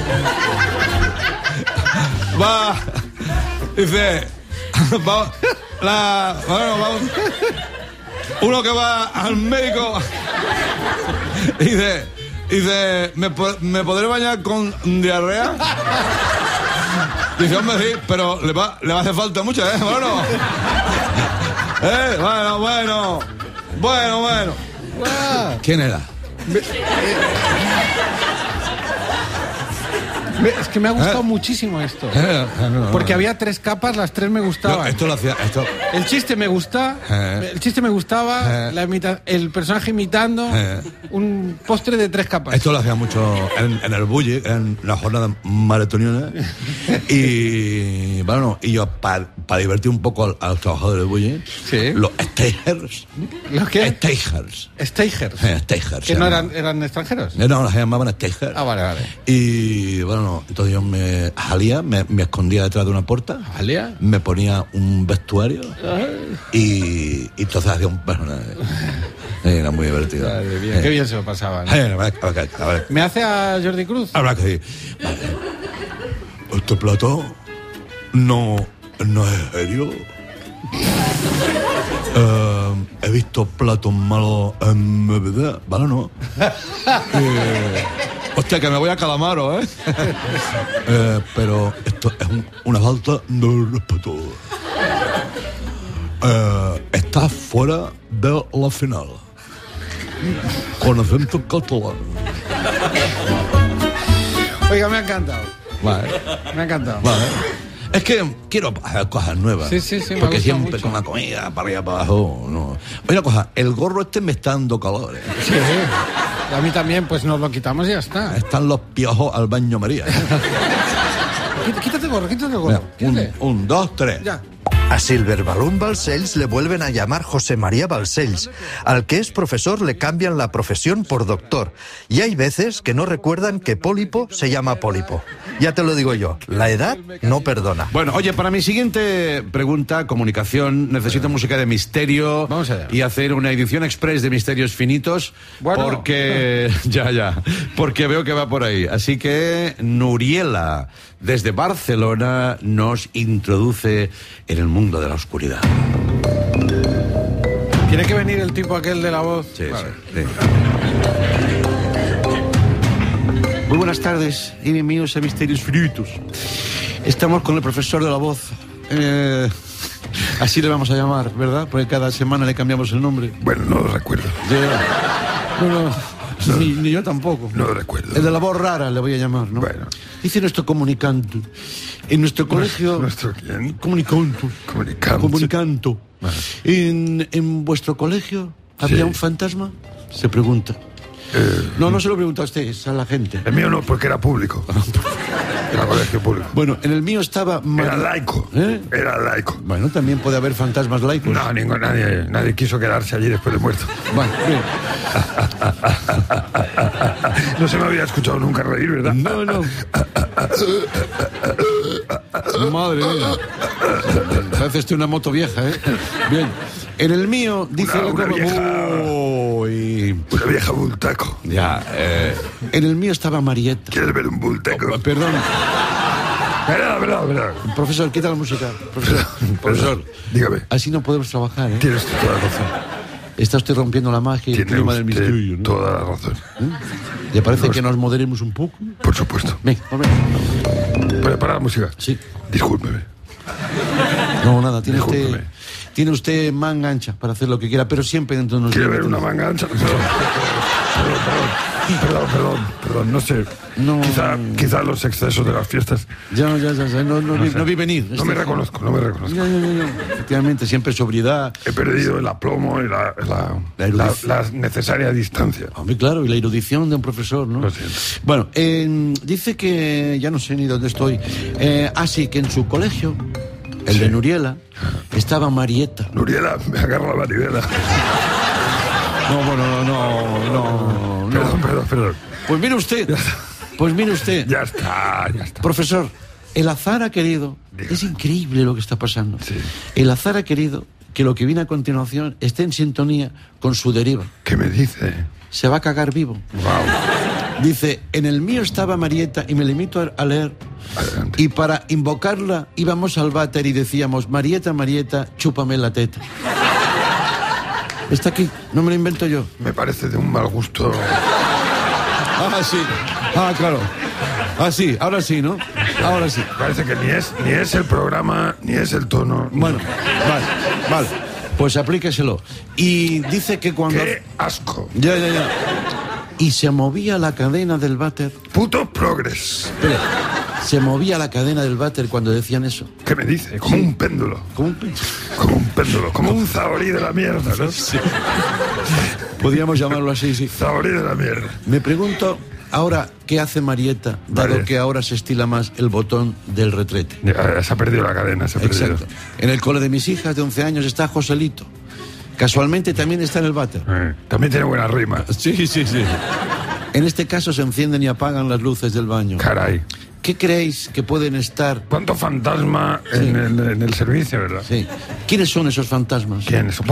Speaker 8: Va. Dice. Va. La. Bueno, vamos. Uno que va al médico. Y dice. Dice. ¿Me, po- ¿me podré bañar con diarrea? Dice, hombre, sí, pero le va, le va a hacer falta mucho, ¿eh? Bueno. ¿Eh? Bueno, bueno. Bueno, bueno. ¿Quién era?
Speaker 15: Es que me ha gustado eh. muchísimo esto. Eh, no, no, porque no. había tres capas, las tres me gustaban.
Speaker 8: No, esto lo hacía... Esto...
Speaker 15: El chiste me gusta, eh. el chiste me gustaba, eh. la imita... el personaje imitando, eh. un postre de tres capas.
Speaker 8: Esto lo hacía mucho en, en el Bulli, en la jornada maratoniana. y bueno, y yo para pa divertir un poco a, a los trabajadores del Bulli,
Speaker 15: ¿sí?
Speaker 8: los stagers.
Speaker 15: ¿Los qué?
Speaker 8: Stagers.
Speaker 15: Stagers.
Speaker 8: Eh, stagers.
Speaker 15: ¿Que no eran, eran extranjeros?
Speaker 8: No, los llamaban stagers.
Speaker 15: Ah, vale, vale.
Speaker 8: Y bueno, entonces yo me salía, me, me escondía detrás de una puerta,
Speaker 15: ¿Salía?
Speaker 8: me ponía un vestuario y, y entonces hacía un... Bueno, era muy divertido.
Speaker 15: Madre mía, qué bien se lo pasaban. ¿Me hace a Jordi Cruz?
Speaker 8: Habrá que decir, vale. Este plato no, no es serio. Uh, he visto platos malos en mi vida, ¿vale? No. eh, hostia, que me voy a Calamaro, ¿eh? eh pero esto es un, una falta de respeto. Eh, está fuera de la final. Con acento catalán.
Speaker 15: Oiga, me ha encantado.
Speaker 8: Vale.
Speaker 15: Me ha encantado.
Speaker 8: Vale. Es que quiero hacer cosas nuevas.
Speaker 15: Sí, sí, sí.
Speaker 8: Porque siempre
Speaker 15: mucho.
Speaker 8: con la comida para arriba, para abajo. No. Oye, una cosa, el gorro este me está dando calor. ¿eh?
Speaker 15: Sí, sí. A mí también, pues nos lo quitamos y ya está.
Speaker 8: Están los piojos al baño María.
Speaker 15: Quítate el gorro, quítate el gorro.
Speaker 8: Mira, un, un, dos, tres.
Speaker 15: Ya.
Speaker 5: A Silver Balloon Balcells le vuelven a llamar José María Balcells. Al que es profesor le cambian la profesión por doctor. Y hay veces que no recuerdan que Pólipo se llama Pólipo. Ya te lo digo yo, la edad no perdona.
Speaker 8: Bueno, oye, para mi siguiente pregunta, comunicación, necesito música de misterio.
Speaker 15: Vamos allá.
Speaker 8: Y hacer una edición express de Misterios Finitos. Bueno. Porque... ya, ya. Porque veo que va por ahí. Así que Nuriela, desde Barcelona, nos introduce en el mundo de la oscuridad.
Speaker 15: ¿Tiene que venir el tipo aquel de la voz?
Speaker 8: Sí, vale. sí, sí. Muy buenas tardes y bienvenidos a Misterios Finitos. Estamos con el profesor de la voz. Eh, así le vamos a llamar, ¿verdad? Porque cada semana le cambiamos el nombre.
Speaker 2: Bueno, no lo recuerdo.
Speaker 8: No, no, no ni, ni yo tampoco.
Speaker 2: No lo recuerdo.
Speaker 8: El de la voz rara le voy a llamar, ¿no?
Speaker 2: Bueno.
Speaker 8: Dice nuestro comunicante. En nuestro colegio...
Speaker 2: ¿Nuestro quién?
Speaker 8: Comunicanto.
Speaker 2: Comunicanto.
Speaker 8: Comunicanto. Vale. En, en vuestro colegio había sí. un fantasma, se pregunta. Eh, no, no se lo pregunta a usted, es a la gente.
Speaker 2: El mío no, porque era público. Era colegio público.
Speaker 8: Bueno, en el mío estaba...
Speaker 2: Mar... Era laico.
Speaker 8: ¿Eh?
Speaker 2: Era laico.
Speaker 8: Bueno, también puede haber fantasmas laicos.
Speaker 2: No, ningún, nadie, nadie quiso quedarse allí después de muerto.
Speaker 8: Bueno, bien.
Speaker 2: No se me había escuchado nunca reír, ¿verdad?
Speaker 8: No, no. Madre mía. Parece usted una moto vieja, ¿eh? Bien. En el mío, dice...
Speaker 2: Una, una vieja...
Speaker 8: Uy.
Speaker 2: Una vieja bultaco.
Speaker 8: Ya, eh... En el mío estaba Marieta.
Speaker 2: ¿Quieres ver un bultaco?
Speaker 8: Oh, perdón.
Speaker 2: Verdad, verdad, verdad.
Speaker 8: Profesor, quita la música. Profesor, profesor.
Speaker 2: Dígame.
Speaker 8: Así no podemos trabajar, ¿eh?
Speaker 2: Tienes toda la razón.
Speaker 8: Está usted rompiendo la magia y el clima del misterio, ¿no?
Speaker 2: Toda la razón.
Speaker 8: ¿Eh? ¿Le parece no, que nos moderemos un poco?
Speaker 2: Por supuesto.
Speaker 8: Ven, ven.
Speaker 2: ¿Prepara la música?
Speaker 8: Sí.
Speaker 2: Discúlpeme.
Speaker 8: No, nada, tiene Discúlpeme. usted... Tiene usted manga ancha para hacer lo que quiera, pero siempre dentro de unos...
Speaker 2: ¿Quiere ver una manga ancha? Perdón, perdón, perdón, perdón, perdón, perdón, no sé. No. Quizá, quizá los excesos de las fiestas.
Speaker 8: Ya, ya, ya, ya no, no, no, vi, no vi venir.
Speaker 2: No me reconozco, no me reconozco.
Speaker 8: Ya, ya, ya, ya. Efectivamente, siempre sobriedad.
Speaker 2: He perdido el aplomo y la, la, la, la, la necesaria distancia.
Speaker 8: Hombre, claro, y la erudición de un profesor, ¿no?
Speaker 2: Lo siento.
Speaker 8: Bueno, eh, dice que... Ya no sé ni dónde estoy. Eh, así que en su colegio... El sí. de Nuriela, estaba Marieta.
Speaker 2: Nuriela, me agarra la manivela.
Speaker 8: No, bueno, no, no, no.
Speaker 2: Perdón, perdón, perdón.
Speaker 8: Pues mire usted, pues mire usted.
Speaker 2: Ya está, ya está.
Speaker 8: Profesor, el azar ha querido, Diga. Es increíble lo que está pasando.
Speaker 2: Sí.
Speaker 8: El azar ha querido que lo que viene a continuación esté en sintonía con su deriva.
Speaker 2: ¿Qué me dice?
Speaker 8: Se va a cagar vivo.
Speaker 2: Wow.
Speaker 8: Dice, en el mío estaba Marieta y me limito a leer.
Speaker 2: Adelante.
Speaker 8: Y para invocarla íbamos al váter y decíamos, Marieta, Marieta, chúpame la teta. Está aquí, no me lo invento yo.
Speaker 2: Me parece de un mal gusto.
Speaker 8: Ah, sí. Ah, claro. Ah, sí, ahora sí, ¿no? Ahora sí.
Speaker 2: Parece que ni es, ni es el programa, ni es el tono.
Speaker 8: Bueno, vale, vale. Pues aplíqueselo. Y dice que cuando...
Speaker 2: ¡Qué asco!
Speaker 8: Ya, ya, ya.
Speaker 6: Y se movía la cadena del váter.
Speaker 2: Puto progres.
Speaker 6: Espera, se movía la cadena del váter cuando decían eso.
Speaker 2: ¿Qué me dice? Como sí. un péndulo.
Speaker 6: Como un péndulo.
Speaker 2: Como un péndulo. Como un zahorí de la mierda, ¿no?
Speaker 6: Sí. Podríamos llamarlo así, sí.
Speaker 2: Zahorí de la mierda.
Speaker 6: Me pregunto, ahora, ¿qué hace Marieta, dado vale. que ahora se estila más el botón del retrete?
Speaker 2: Ya, se ha perdido la cadena, se ha perdido.
Speaker 6: Exacto. En el cole de mis hijas de once años está Joselito. Casualmente también está en el váter.
Speaker 2: Eh, también tiene buena rima.
Speaker 6: Sí, sí, sí. En este caso se encienden y apagan las luces del baño.
Speaker 2: Caray.
Speaker 6: ¿Qué creéis que pueden estar?
Speaker 2: ¿Cuánto fantasma sí. en, el, en el servicio, verdad?
Speaker 6: Sí. ¿Quiénes son esos fantasmas?
Speaker 2: ¿Quiénes?